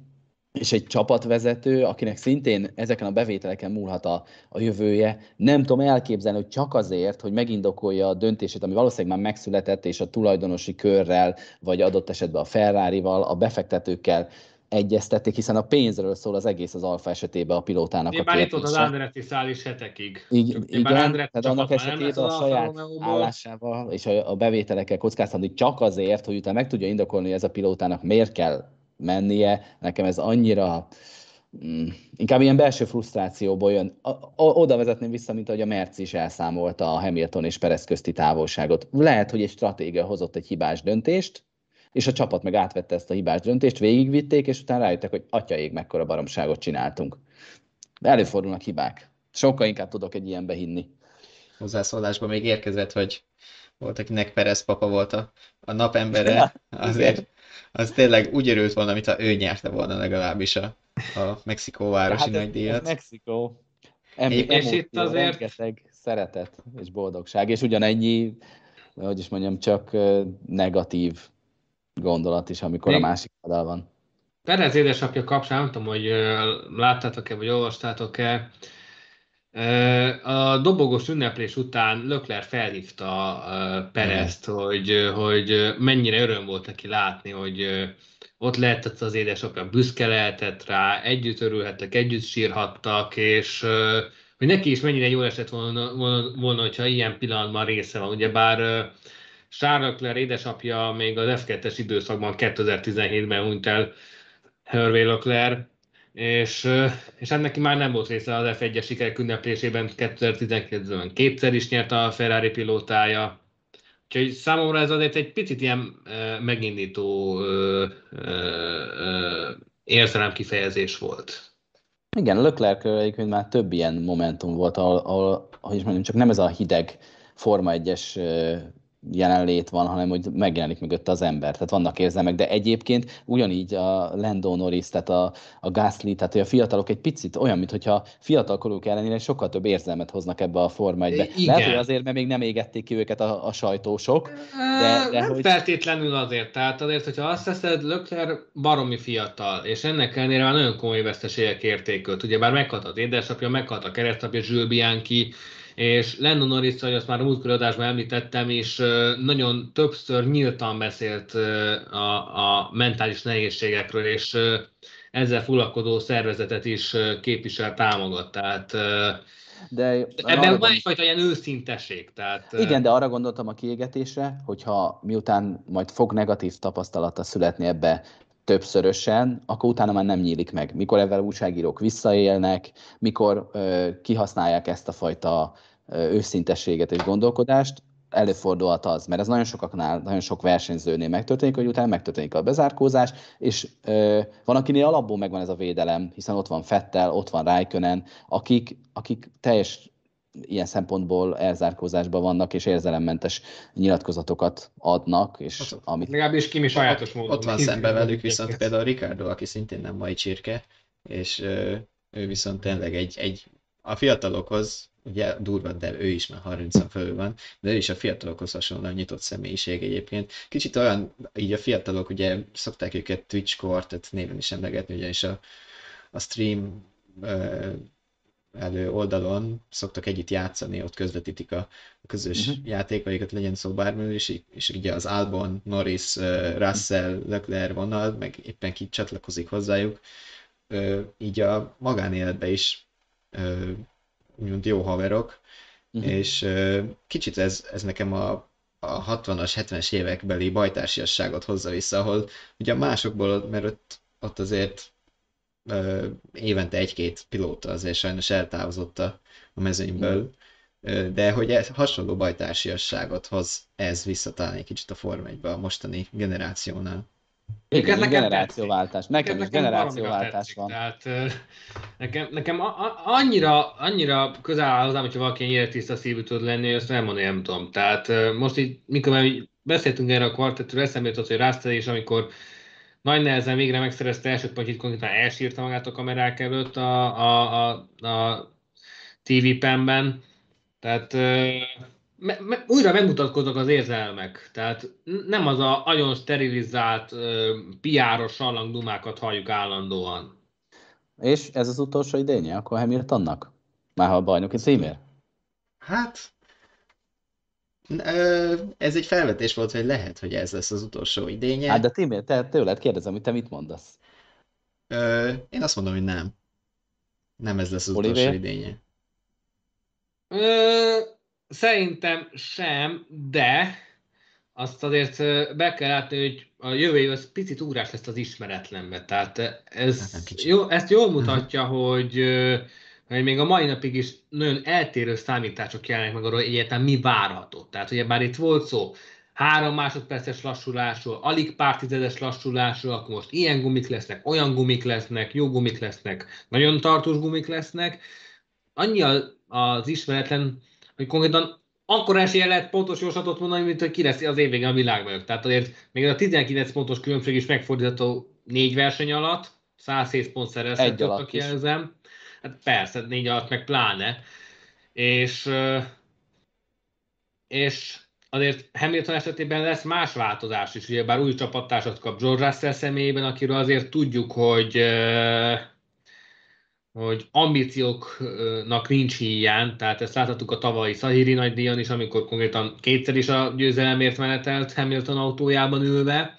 és egy csapatvezető, akinek szintén ezeken a bevételeken múlhat a, a jövője, nem tudom elképzelni, hogy csak azért, hogy megindokolja a döntését, ami valószínűleg már megszületett, és a tulajdonosi körrel, vagy adott esetben a Ferrarival, a befektetőkkel egyeztették, hiszen a pénzről szól az egész az Alfa esetében a pilótának Én a már itt ott az kérdése. Andretti szál is hetekig. Igen, igen, tehát annak esetében a saját Romeo-ból. állásával és a, a bevételekkel kockáztatni csak azért, hogy utána meg tudja indokolni, hogy ez a pilótának miért kell mennie. Nekem ez annyira, mm, inkább ilyen belső frusztrációból jön. A, a, oda vezetném vissza, mint ahogy a Merci is elszámolta a Hamilton és Perez közti távolságot. Lehet, hogy egy stratégia hozott egy hibás döntést, és a csapat meg átvette ezt a hibás döntést, végigvitték, és utána rájöttek, hogy atyaég, mekkora baromságot csináltunk. De előfordulnak hibák. Sokkal inkább tudok egy ilyenbe hinni. Hozzászólásban még érkezett, hogy volt, akinek Perez papa volt a, a napembere, azért az tényleg úgy örült volna, mintha ő nyerte volna legalábbis a, a Mexikóvárosi hát nagydíjat. Mexikó. Em- és emóció, itt azért... rengeteg szeretet és boldogság, és ugyanennyi, hogy is mondjam, csak negatív gondolat is, amikor még a másik oldal van. Perez édesapja kapcsán, nem tudom, hogy láttátok-e, vagy olvastátok-e, a dobogós ünneplés után Leclerc felhívta Perezt, hogy, hogy mennyire öröm volt neki látni, hogy ott lehetett az édesapja, büszke lehetett rá, együtt örülhettek, együtt sírhattak, és hogy neki is mennyire jól esett volna, volna, volna hogyha ilyen pillanatban része van. Ugyebár Charles Leclerc édesapja még az ef kettes időszakban kétezer-tizenhétben hunyt el, Hervé Leclerc, és, és hát neki már nem volt része az ef egyes sikerek ünneplésében, kétezer-tizenkilencben kétszer is nyert a Ferrari pilótája. Úgyhogy számomra ez azért egy picit ilyen uh, megindító uh, uh, érzelem kifejezés volt. Igen, Leclerc egyébként már több ilyen momentum volt, ahol, ahol hogy is mondjam, csak nem ez a hideg Forma egyes jelenlét van, hanem hogy megjelenik mögött az ember. Tehát vannak érzelmek, de egyébként ugyanígy a Lando Norris, tehát a, a Gasly, tehát hogy a fiatalok egy picit olyan, mintha fiatal koruk ellenére sokkal több érzelmet hoznak ebbe a Forma egybe. Lehet, hogy azért, mert még nem égették ki őket a, a sajtósok. De, de nem hogy... feltétlenül azért. Tehát azért, hogyha azt teszed, Leclerc baromi fiatal, és ennek ellenére már nagyon komoly veszteségek értékölt. Ugyebár meghalt az édesapja, meghalt a keresztapja, Jules Bianchi, és Lando Norris, hogy azt már a múltkori adásban említettem, és nagyon többször nyíltan beszélt a, a mentális nehézségekről, és ezzel foglalkozó szervezetet is képvisel, támogat. Tehát de ebben van egyfajta ilyen őszintesség. Tehát... Igen, de arra gondoltam a kiégetésre, hogyha miután majd fog negatív tapasztalata születni ebbe többszörösen, akkor utána már nem nyílik meg. Mikor ezzel újságírók visszaélnek, mikor ö, kihasználják ezt a fajta ö, őszintességet és gondolkodást, előfordulhat az, mert ez nagyon sokaknál, nagyon sok versenyzőnél megtörténik, hogy utána megtörténik a bezárkózás, és ö, van, akinél alapból megvan ez a védelem, hiszen ott van Vettel, ott van Raikkonen, akik, akik teljes ilyen szempontból elzárkózásban vannak, és érzelemmentes nyilatkozatokat adnak. És ott, amit... Legalábbis Kimi sajátos módon. Ott van szembe velük viszont például Ricardo, aki szintén nem mai csirke, és ö, ő viszont tényleg egy, egy a fiatalokhoz, ugye durva, de ő is már harmincon fölül van, de ő is a fiatalokhoz hasonlóan nyitott személyiség egyébként. Kicsit olyan, így a fiatalok ugye szokták őket Twitch Quartet néven is emlegetni, ugyanis a, a stream ö, elő oldalon szoktak együtt játszani, ott közvetítik a, a közös uh-huh. játékaikat, legyen szó bármiről, és, és ugye az Albon, Norris, Russell, Leclerc vonal, meg éppen ki csatlakozik hozzájuk, így a magánéletben is úgymond jó haverok, uh-huh. és kicsit ez, ez nekem a, a hatvanas, hetvenes évekbeli bajtársiasságot hozza vissza, ahol ugye másokból, mert ott, ott azért Uh, évente egy-két pilóta azért sajnos eltávozott a, a mezőnyből, uh, de hogy ez hasonló bajtársiasságot hoz ez visszatalálni egy kicsit a Forma egybe a mostani generációnál. Igen, nekem generációváltás. Nekem, nekem is generációváltás van. Tehát, uh, nekem, nekem a, a, annyira, annyira közel áll hozzám, hogyha valaki ennyire tiszta szívű tud lenni, azt nem mondani, nem tudom. Tehát uh, most így, mikor már beszéltünk erre a kvartettről, eszembe jutott, hogy Russell is, amikor nagy nehezen végre megszerezte első pontját, konkrétan elsírta magát a kamerák előtt a, a, a, a té vé-penben. Tehát me, me, újra megmutatkoznak az érzelmek. Tehát nem az a nagyon sterilizált, piáros sallangdumákat halljuk állandóan. És ez az utolsó idénye akkor Hamiltonnak? Már ha a bajnoki címér? Hát, ö, ez egy felvetés volt, hogy lehet, hogy ez lesz az utolsó idénye. Hát de Timé, te tőled kérdezem, hogy te mit mondasz? Ö, én azt mondom, hogy nem. Nem ez lesz az utolsó Oliver? idénye. Ö, szerintem sem, de azt azért be kell látni, hogy a jövő év az picit ugrás lesz az ismeretlenbe. Tehát Hát ez, nem kicsit. jó, ezt jól mutatja, hogy, hogy még a mai napig is nagyon eltérő számítások jelennek meg arról, hogy egyáltalán mi várható. Tehát ugye bár itt volt szó három másodperces lassulásról, alig pár tizedes lassulásról, akkor most ilyen gumik lesznek, olyan gumik lesznek, jó gumik lesznek, nagyon tartós gumik lesznek. Annyi az ismeretlen, hogy konkrétan akkor esélye lehet pontos jóslatot mondani, mint hogy ki lesz az év végén a világbajnok. Tehát azért még a tizenkilenc pontos különbség is megfordítható négy verseny alatt, száz hét pont szerezhető, aki jelzem. Hát persze, négy alatt meg pláne. És, és azért Hamilton esetében lesz más változás is, ugye bár új csapattársat kap George Russell személyében, akiről azért tudjuk, hogy hogy ambícióknak nincs hiány, tehát ezt láthattuk a tavalyi Szahiri nagydíjon is, amikor konkrétan kétszer is a győzelemért menetelt Hamilton autójában ülve.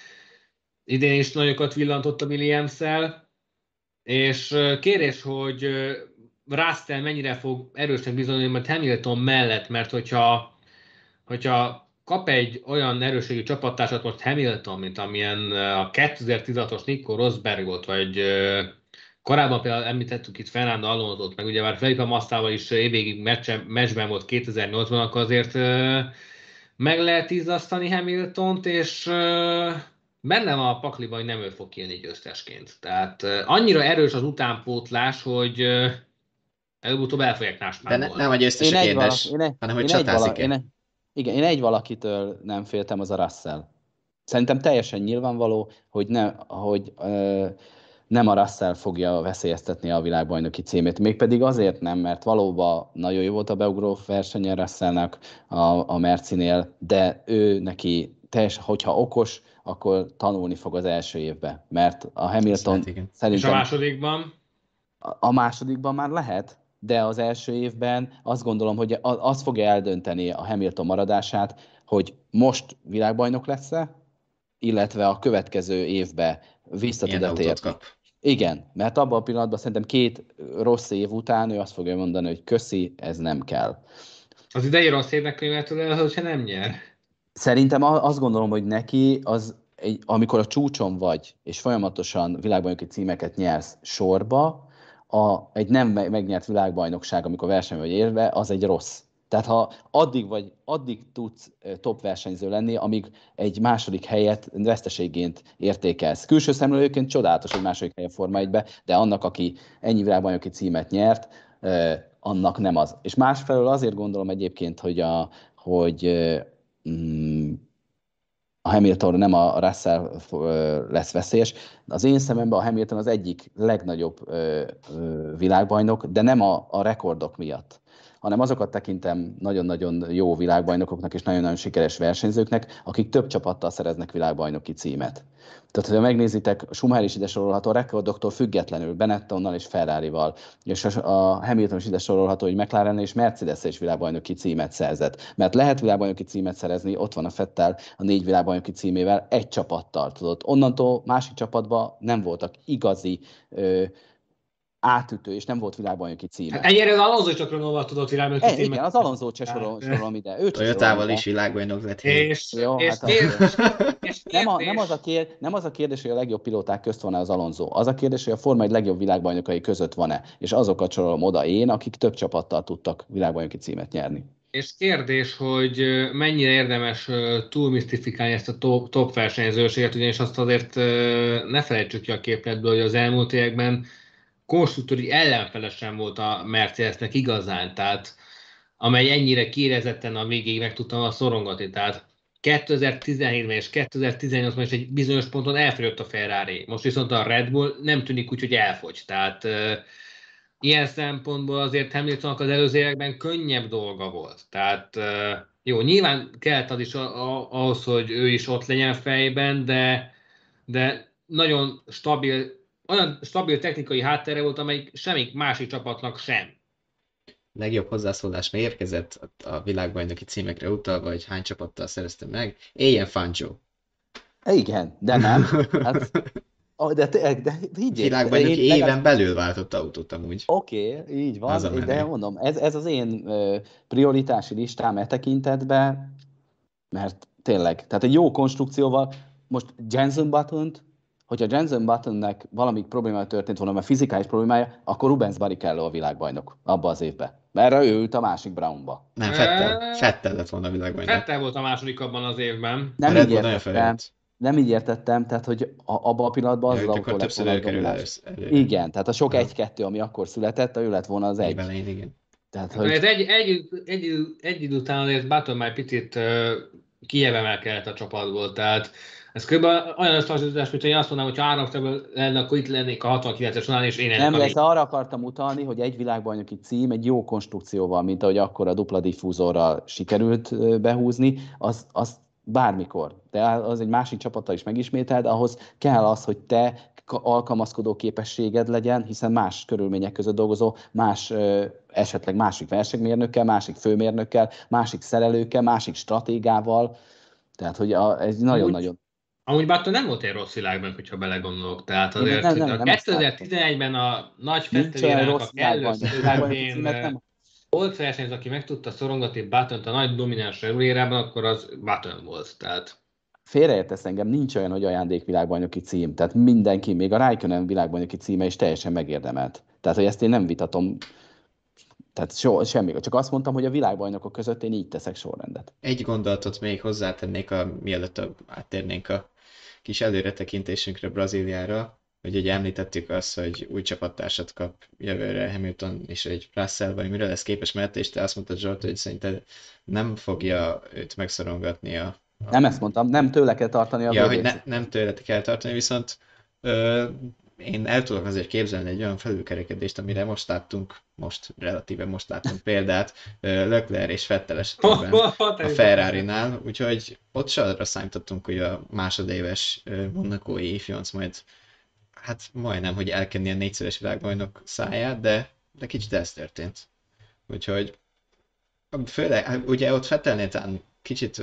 Idén is nagyokat villantott a Williams-szel, és kérés, hogy Russell mennyire fog erősen bizonyulni, mert Hamilton mellett, mert hogyha, hogyha kap egy olyan erősségű csapattársat most Hamilton, mint amilyen a kétezer-tizenhatos Nico Rosberg volt, vagy korábban például említettük itt Fernando Alonso-t, meg ugye már Felipe Masszával is évvégig meccsben volt kétezer-nyolcban, akkor azért uh, meg lehet izzasztani Hamiltont, és uh, bennem a pakliban, hogy nem ő fog kijönni győztesként. Tehát uh, annyira erős az utánpótlás, hogy uh, előbb-utóbb el fogják náspándolni. De ne, nem a győztes a kérdés, hanem hogy csatázik-e. Én, igen, én egy valakitől nem féltem, az a Russell. Szerintem teljesen nyilvánvaló, hogy, ne, hogy uh, nem a Russell fogja veszélyeztetni a világbajnoki címét. Mégpedig azért nem, mert valóban nagyon jó volt a beugró versenye Russellnek a, a Mercinél, de ő neki teljesen, hogyha okos, akkor tanulni fog az első évben. Mert a Hamilton lehet, És szerintem... a másodikban? A, a másodikban már lehet, de az első évben azt gondolom, hogy az fogja eldönteni a Hamilton maradását, hogy most világbajnok lesz-e, illetve a következő évben vissza tud-e térni. Igen, mert abban a pillanatban szerintem két rossz év után ő azt fogja mondani, hogy köszi, ez nem kell. Az idei rossz évnek könyvelhető el, hogyha nem nyer? Szerintem azt gondolom, hogy neki, az egy, amikor a csúcson vagy, és folyamatosan világbajnoki címeket nyersz sorba, a, egy nem megnyert világbajnokság, amikor verseny vagy érve, az egy rossz. Tehát ha addig, vagy, addig tudsz top versenyző lenni, amíg egy második helyet veszteségként értékelsz. Külső szemlélőként csodálatos egy második helyen Forma egybe, de annak, aki ennyi világbajnoki címet nyert, annak nem az. És másfelől azért gondolom egyébként, hogy, a, hogy mm, a Hamilton nem a Russell lesz veszélyes. Az én szememben a Hamilton az egyik legnagyobb világbajnok, de nem a, a rekordok miatt, hanem azokat tekintem nagyon-nagyon jó világbajnokoknak és nagyon-nagyon sikeres versenyzőknek, akik több csapattal szereznek világbajnoki címet. Tehát, ha megnézitek, Schumacher is ide sorolható a rekordoktól függetlenül, Benettonnal és Ferrarival, és a Hamilton is ide sorolható, hogy McLaren és Mercedes is világbajnoki címet szerzett. Mert lehet világbajnoki címet szerezni, ott van a Vettel a négy világbajnoki címével, egy csapattal tudott. Onnantól másik csapatban nem voltak igazi ö, átütő, és nem volt világbajnoki címe. Hát ennyire az Alonso csak Renault-val tudott világbajnoki címet. Igen, az Alonso-t se sorol, sorolom ide. Ő Toyotával is világbajnok lett. És, Jó, és, hát és, és nem, a, nem, az a kér, nem az a kérdés, hogy a legjobb pilóták közt van-e az Alonso. Az a kérdés, hogy a Forma egy legjobb világbajnokai között van-e. És azokat sorolom oda én, akik több csapattal tudtak világbajnoki címet nyerni. És kérdés, hogy mennyire érdemes túlmisztifikálni ezt a top, top versenyzőséget, ugyanis azt azért ne felejtsük ki a képletből, hogy az elmúlt években konstruktúri ellenfelesen volt a Mercedesnek igazán, tehát amely ennyire kiérezetten a végéig meg tudtam szorongatni. Tehát kétezer-tizenhétben és kétezer-tizennyolcban is egy bizonyos ponton elfogyott a Ferrari. Most viszont a Red Bull nem tűnik úgy, hogy elfogy. Tehát uh, ilyen szempontból azért Hamiltonnak az előző években könnyebb dolga volt. Tehát uh, jó, nyilván kellett az is a, a, ahhoz, hogy ő is ott legyen fejben, de, de nagyon stabil olyan stabil technikai háttere volt, amelyik semmi másik csapatnak sem. Legjobb hozzászólás még érkezett a világbajnoki címekre utalva, hogy hány csapattal szerezte meg. Éljen Fangio! Igen, de nem. Hát, oh, de, de, de higgyék. Világbajnoki éven legalább... belül váltott autót amúgy. Oké, okay, így van, de mondom, ez, ez az én uh, prioritási listám e tekintetben, mert tényleg, tehát egy jó konstrukcióval, most Jenson Buttont, hogyha Jenson Buttonnek valami problémája történt volna, mert fizikális problémája, akkor Rubens Barrichello a világbajnok abban az évben. Mert ő ült a másik Brownba. Nem, Vettel. Vettel lett volna a világbajnok. Vettel volt a második abban az évben. Nem így értettem. Nem így értettem, tehát hogy abban a pillanatban az ja, az autó lett volna a domináns. Igen, tehát a sok egy-kettő, ami akkor született, ő lett volna az egy. Elején, igen. Tehát, hogy... Ez egy, egy, egy, egy idő után azért Button már picit uh, kijevemelkedett a csapatból, tehát ez kb. Olyan összehasonlítás, mint hogy azt mondanám, hogy ha áramszabban lenne, akkor itt lennék a hatvankilences onán, és én nem, de ezt arra akartam utalni, hogy egy világbajnoki cím egy jó konstrukcióval, mint ahogy akkor a dupla diffúzorral sikerült behúzni, az, az bármikor. De az egy másik csapattal is megismételd, ahhoz kell az, hogy te alkalmazkodó képességed legyen, hiszen más körülmények között dolgozó, más esetleg másik versenymérnökkel, másik főmérnökkel, másik szerelőkkel, másik stratégával. Tehát, hogy a, ez nagyon-nagyon... Amúgy Button nem volt egy rossz világban, hogyha belegondolok. Tehát azért nem, nem, nem, a kétezer-tizenegyben a nagy fesztiválának a kellő szövegén volt versenyző, aki meg tudta szorongatni Buttont a nagy domináns regulérában, akkor az Button volt. Tehát... Félreértesz engem, nincs olyan, hogy ajándékvilágbajnoki cím. Tehát mindenki, még a Raikkonen világbajnoki címe is teljesen megérdemelt. Tehát, hogy ezt én nem vitatom. Tehát so, semmi. Csak azt mondtam, hogy a világbajnokok között én így teszek sorrendet. Egy gondolatot még hozzátennék, a, mielőtt a, áttérnénk a kis előretekintésünkre Brazíliára, hogy ugye említettük azt, hogy új csapattársat kap jövőre Hamilton és egy Russell, vagy mire lesz képes, mert és te azt mondtad, Zsolt, hogy szerinted nem fogja őt megszorongatni a... a... Nem ezt mondtam, nem tőle kell tartani a ja, hogy ne, nem tőle kell tartani, viszont ö, én el tudok azért képzelni egy olyan felülkerekedést, amire most láttunk, most relatíve most láttunk példát, Leclerc és Vettel esetében a Ferrari-nál, úgyhogy ott se arra számítottunk, hogy a másodéves monakói ifjonc majd, hát majdnem, hogy elkenni a négyszeres világbajnok száját, de, de kicsit ez történt. Úgyhogy főleg, ugye ott Vettelnél talán kicsit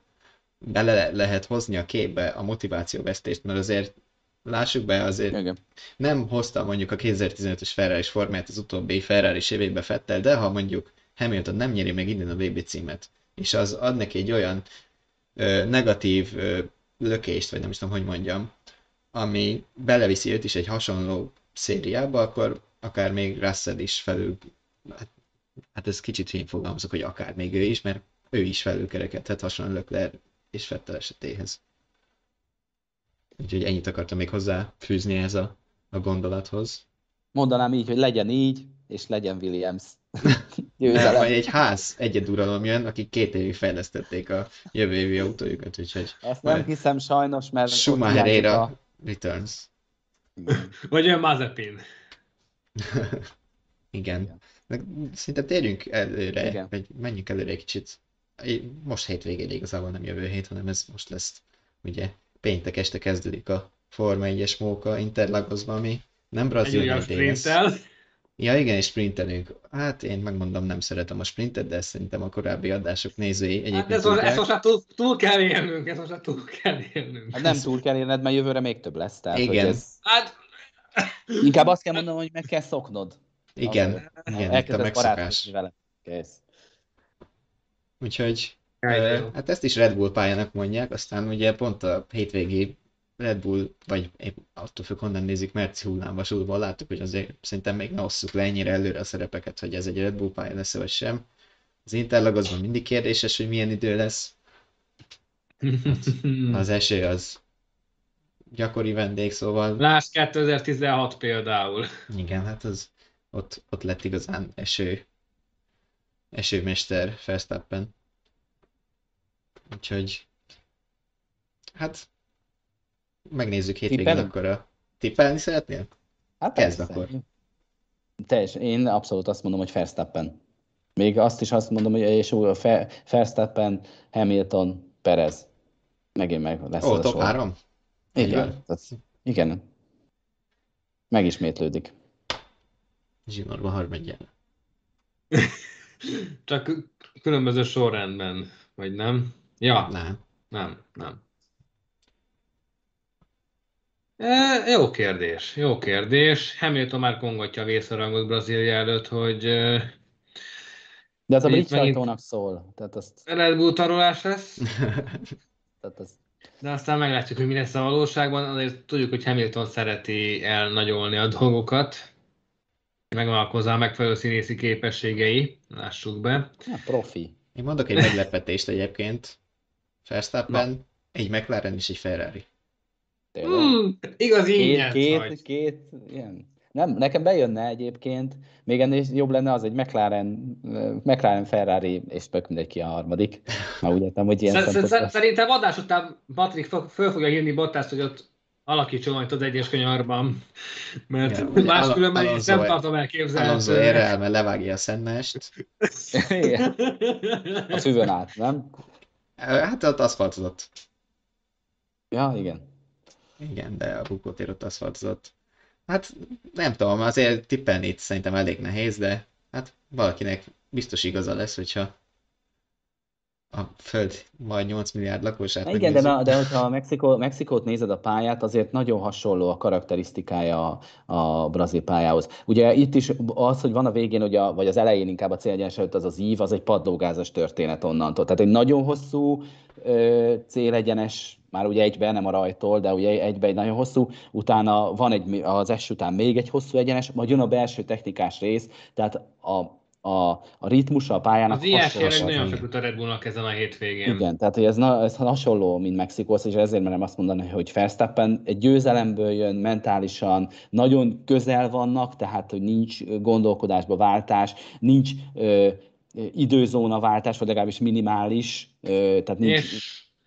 bele lehet hozni a képbe a motivációvesztést, mert azért lássuk be, azért igen. Nem hozta mondjuk a kétezer-tizenötös Ferrari-s formát az utóbbi Ferrari-s évében Vettel, de ha mondjuk Hamilton nem nyeri meg innen a vé bé címet, és az ad neki egy olyan ö, negatív ö, lökést, vagy nem is tudom, hogy mondjam, ami beleviszi őt is egy hasonló szériába, akkor akár még Russell is felül, hát, hát ez kicsit hín fogalmazok, hogy akár még ő is, mert ő is felülkerekedhet hasonló Leclerc és Vettel esetéhez. Úgyhogy ennyit akartam még hozzá fűzni ez a, a gondolathoz. Mondanám így, hogy legyen így, és legyen Williams. Nem, vagy egy ház egyeduralom jön, akik két évig fejlesztették a jövő évi autójukat, úgyhogy... Ezt nem hiszem sajnos, mert... Schumacher era a... Returns. Vagy olyan Mazepin. Igen. Igen. Szinte térjünk előre, igen. Vagy menjünk előre egy kicsit. Most hétvégén igazából nem jövő hét, hanem ez most lesz, ugye, péntek este kezdődik a Forma egyes móka Interlagosban, ami nem Brazília sprinttel. Ja igen, és sprintelünk. Hát én megmondom, nem szeretem a sprintet, de szerintem a korábbi adások nézői egyébként hát ez most, ezt most már túl, túl kell élnünk, ezt most már túl kell élnünk. Hát nem túl kell élned, mert jövőre még több lesz. Tehát, igen. Ez... Hát... Inkább azt kell mondanom, hogy meg kell szoknod. Igen, az, igen, itt a megszokás. Vele. Kész. Úgyhogy uh, hát ezt is Red Bull pályának mondják, aztán ugye pont a hétvégi Red Bull, vagy épp attól függ, honnan nézik, Merci hullámvasútból láttuk, hogy azért szerintem még ne osszuk le ennyire előre a szerepeket, hogy ez egy Red Bull pálya lesz vagy sem. Az Interlagosban mindig kérdéses, hogy milyen idő lesz. Az eső az gyakori vendég, szóval... Lásd kétezer-tizenhat például. Igen, hát az ott, ott lett igazán eső, esőmester Verstappen. Úgyhogy hát megnézzük hétvégén akkor a... Tippelni szeretnél? Hát kezd akkor. Teljesen. Én abszolút azt mondom, hogy Verstappen. Még azt is azt mondom, hogy és Verstappen, Hamilton, Perez. Megint meg lesz Ó, top három? Igen. Tehát, igen. Megismétlődik. Zsinórban harmadjára. Csak különböző sorrendben, vagy nem? Ja, Nem. nem, nem. E, jó kérdés, jó kérdés. Hamilton már kongatja a vészharangot Brazília előtt, hogy de az a brit megint sajtónak szól. Tehát azt... Red Bull tarolás lesz. Tehát az... De aztán meglátjuk, hogy mi lesz a valóságban. Azért tudjuk, hogy Hamilton szereti elnagyolni a dolgokat. Megvannak hozzá a megfelelő színészi képességei, lássuk be. Ja, profi. Én mondok egy meglepetést egyébként. Verstappen, egy McLaren és egy Ferrari. Mm, igaz ingyen két, két, két, ilyen. Nem, nekem bejönne egyébként, még ennél jobb lenne az egy McLaren, McLaren Ferrari, és tök mindegy ki a harmadik. Már úgy értem, hogy ilyen szempontból. Szerintem adás után Patrik föl fogja hívni Bottaszt, hogy ott alakítson majd az egyes kanyarban, mert ja, máskülönben is nem tartom elképzelhetőnek. Alonso erre el, mert levágja a szennest. A szüvön át, nem? Hát ott aszfaltozott. Ja, igen. Igen, de a bukótér ott aszfaltozott. Hát nem tudom, azért tippelni itt szerintem elég nehéz, de hát valakinek biztos igaza lesz, hogyha a Föld majd nyolc milliárd lakosát igen, de, na, de hogyha a Mexikó, Mexikót nézed a pályát, azért nagyon hasonló a karakterisztikája a, a brazil pályához. Ugye itt is az, hogy van a végén, ugye, vagy az elején inkább a célegyensúly előtt az az ív, az egy padlógázas történet onnantól. Tehát egy nagyon hosszú ö, célegyenes, már ugye egyben, nem a rajtól, de ugye egyben egy nagyon hosszú, utána van egy, az es után még egy hosszú egyenes, majd jön a belső technikás rész, tehát a A, a ritmusa a pályának hasonló. Az ilyesére nagyon feküdt a Red Bullnak ezen a hétvégén. Igen, tehát hogy ez, na, ez hasonló, mint Mexikóhoz, és ezért merem azt mondani, hogy Verstappen egy győzelemből jön mentálisan, nagyon közel vannak, tehát hogy nincs gondolkodásba váltás, nincs ö, időzónaváltás, vagy legalábbis minimális, ö, tehát nincs... És,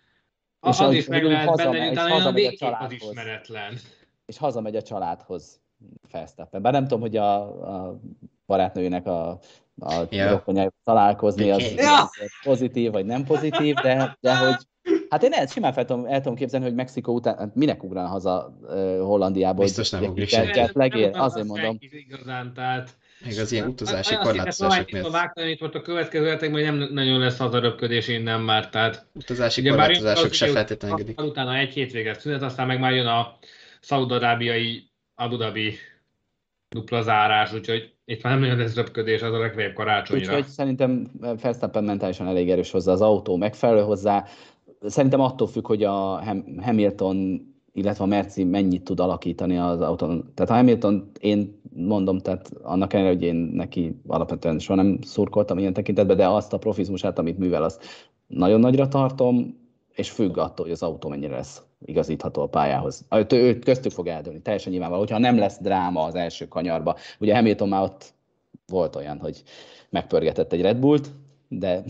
és az, az is meg lehet benne, és hazamegy a családhoz. Az ismeretlen. És hazamegy a családhoz Verstappen. Bár nem tudom, hogy a, a barátnőjének a a ja. rokonjával találkozni, az, ja. az pozitív vagy nem pozitív, de, de hogy hát én el, simán fel tudom, el tudom képzelni, hogy Mexikó után, hát minek ugrán haza uh, Hollandiából? Biztos nem ugrik senki. Azért mondom. Igazán, tehát... Még az ilyen utazási korlátozások miatt. Vágtani itt most a következő hetekben nem nagyon lesz hazaröpködés innen már, tehát... Utazási korlátozások se feltétlenül engedik. Utána egy hétvéget szünet, aztán meg már jön a szaúd-arábiai Abu Dhabi dupla zárás, úgyhogy itt már nem nagyon lesz röpködés, az a legfeljebb karácsonyra. Úgyhogy szerintem Verstappen mentálisan elég erős hozzá, az autó megfelelő hozzá. Szerintem attól függ, hogy a Hamilton, illetve a Merci mennyit tud alakítani az autón. Tehát a Hamilton, én mondom, tehát annak ellenére, hogy én neki alapvetően soha nem szurkoltam ilyen tekintetben, de azt a profizmusát, amit művel, azt nagyon nagyra tartom, és függ attól, hogy az autó mennyire lesz igazítható a pályához. Ő, ő köztük fog eldőlni, teljesen nyilvánvaló, hogyha nem lesz dráma az első kanyarba. Ugye Hamilton már ott volt olyan, hogy megpörgetett egy Red Bullt, de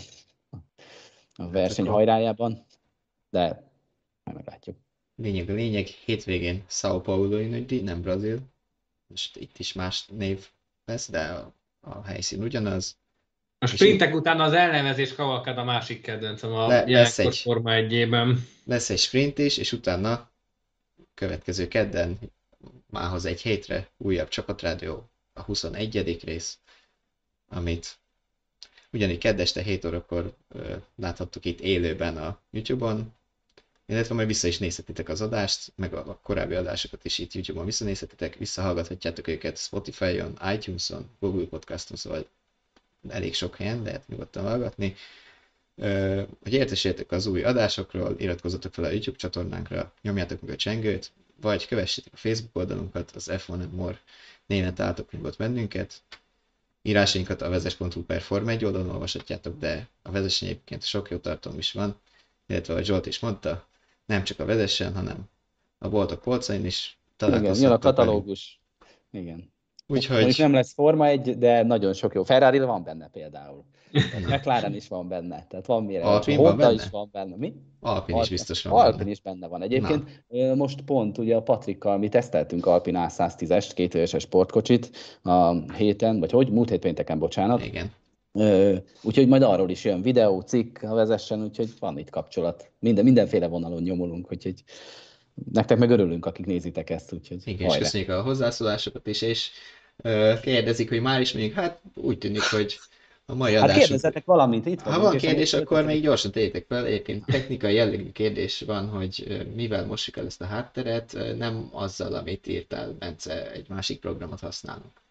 a verseny hajrájában, de majd meglátjuk. Lényeg a lényeg, hétvégén São Paulo-i nagydíj, nem Brazil. Most itt is más név lesz, de a, a helyszín ugyanaz. A sprintek után az elnevezés kavalkád a másik kedvencem a Le, jelenkor Forma egyében. Lesz egy sprint is, és utána következő kedden, mához egy hétre újabb csapatrádió, a huszonegyedik rész, amit ugyanígy kedd este hét órakor ö, láthattuk itt élőben a YouTube-on, illetve majd vissza is nézhetitek az adást, meg a, a korábbi adásokat is itt YouTube-on visszanézhetitek, visszahallgathatjátok őket Spotify-on, iTunes-on, Google Podcast-on, szóval elég sok helyen lehet nyugodtan hallgatni. Ö, hogy értesüljetek az új adásokról, iratkozzatok fel a YouTube csatornánkra, nyomjátok meg a csengőt, vagy kövessétek a Facebook oldalunkat, az ef one and more néven találtok nyugodt bennünket. Írásainkat a vezes pont hu per Forma egy oldalon olvashatjátok, de a Vezessen egyébként sok jó tartalom is van, illetve ahogy Zsolt is mondta, nem csak a Vezessen, hanem a boltok polcain is találkozhatok. Igen, jön a katalógus. Igen. Úgyhogy nem lesz Forma egy, de nagyon sok jó. Ferrari van benne például. McLaren is van benne. Tehát van mire. Alpin Honda van benne? is van benne. Mi? Alpin is biztos van Alpin benne. is benne van. Egyébként Na. most pont ugye a Patrikkal mi teszteltünk Alpin á száz tízest, kétüléses sportkocsit a héten, vagy hogy? Múlt hét pénteken, bocsánat. Igen. Úgyhogy majd arról is jön videó, cikk, a Vezessen, úgyhogy van itt kapcsolat. Minden, mindenféle vonalon nyomulunk, úgyhogy nektek meg örülünk, akik nézitek ezt, úgyhogy igen, és köszönjük a hozzászólásokat is, és uh, kérdezik, hogy már is még, hát úgy tűnik, hogy a mai hát adásunk... Hát kérdezzetek valamit, itt ha van kérdés, akkor még gyorsan tegyétek fel. Egyébként technikai jellegű kérdés van, hogy mivel mossuk el ezt a hátteret, nem azzal, amit írtál, Bence, egy másik programot használunk.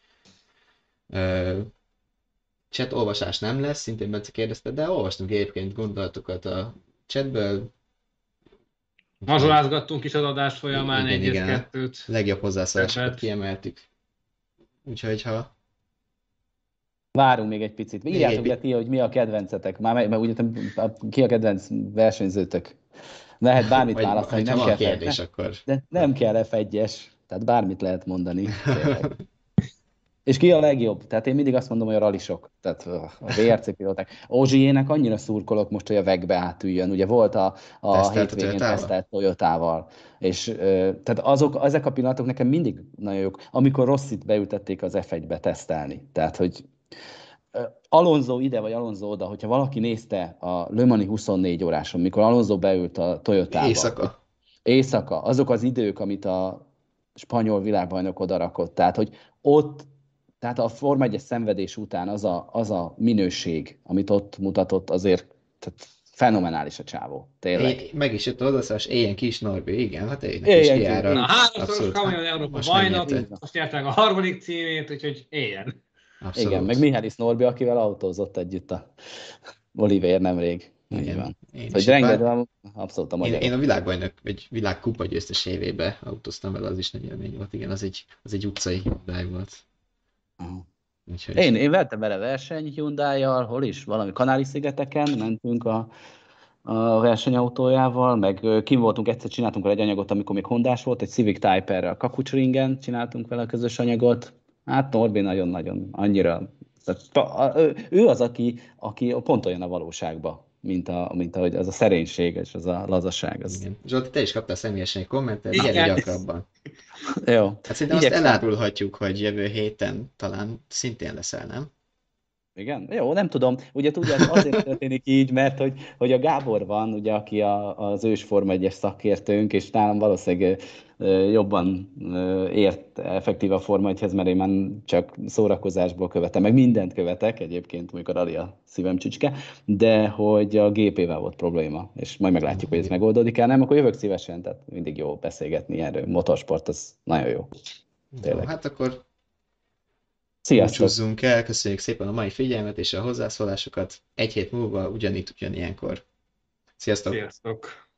Uh, chat olvasás nem lesz, szintén Bence kérdezte, de olvastunk egyébként gondolatokat a chatből. Mazsolázgattunk is az adás folyamán egy-kettőt. Legjobb hozzászólásokat kiemeltük. Úgyhogy ha... Várunk még egy picit. Írjátok be ti, hogy mi a kedvencetek. Már meg, ugye, ki a kedvenc versenyzőtök. Lehet bármit vagy, választani. Nem kell kérdés, ne, akkor... De nem kell ef egyes. Tehát bármit lehet mondani. És ki a legjobb? Tehát én mindig azt mondom, hogy a ralisok. Tehát a vé er cé pilóták. Ozsiének annyira szurkolok most, hogy a vegbe átüljön. Ugye volt a, a hétvégén tesztelt Toyotával. És tehát azok, ezek a pillanatok nekem mindig nagyon jók, amikor Rossit beültették az ef egybe tesztelni. Tehát, hogy Alonso ide, vagy Alonso oda, hogyha valaki nézte a Le Mans-i huszonnégy óráson, mikor Alonso beült a Toyotába. Éjszaka. Éjszaka. Azok az idők, amit a spanyol világbajnok odarakott. Tehát, hogy ott, tehát a Forma egyes szenvedés után az a, az a minőség, amit ott mutatott, azért tehát fenomenális a csávó. Tényleg. É, meg is jött odaszállás, éljen ki is Norbi, igen, hát éljen is ki erre. A háromszoros Kamion Európa bajnok, most nyertek a harmadik címét, úgyhogy éljen. Abszolút. Igen, meg Mihály Norbi, akivel autózott együtt a Oliver nemrég. Igen. Van. Én, hogy rengeteg, bár... abszolút a magyar. Én, én a világbajnok, vagy világkupa győztes évébe autóztam vele, az is nagy élmény volt. Igen, az egy, az egy utcai Hyundai volt. Uh-huh. Úgyhogy... Én, én vettem vele verseny Hyundai-jal, hol is? Valami Kanári-szigeteken mentünk a, a versenyautójával, meg kim voltunk, egyszer csináltunk vele egy anyagot, amikor még hondás volt, egy Civic Type-errel Kakucsringen csináltunk vele a közös anyagot. Hát Norbi nagyon-nagyon annyira... Ő az, aki, aki pont olyan a valóságban, mint, a, mint ahogy az a szerénység és az a lazaság. Az... Igen. Zsolti, te is kaptál személyesen egy kommentet, gyere gyakrabban. Jó. Hát szerintem azt elárulhatjuk, hogy jövő héten talán szintén leszel, nem? Igen? Jó, nem tudom. Ugye tudja, azért történik így, mert hogy, hogy a Gábor van, ugye, aki a, az ős Forma egyes szakértőnk, és nálam valószínűleg jobban ért effektív a Forma egyhez, mert én már csak szórakozásból követem, meg mindent követek egyébként, amikor Ali a szívem csücske, de hogy a gé pével volt probléma, és majd meglátjuk, hogy ez megoldódik el, nem, akkor jövök szívesen, tehát mindig jó beszélgetni erről. Motorsport, az nagyon jó. Tényleg. Hát akkor sziasztok! Búcsúzzunk el, köszönjük szépen a mai figyelmet és a hozzászólásokat. Egy hét múlva ugyanitt ugyanilyenkor. Sziasztok! Sziasztok!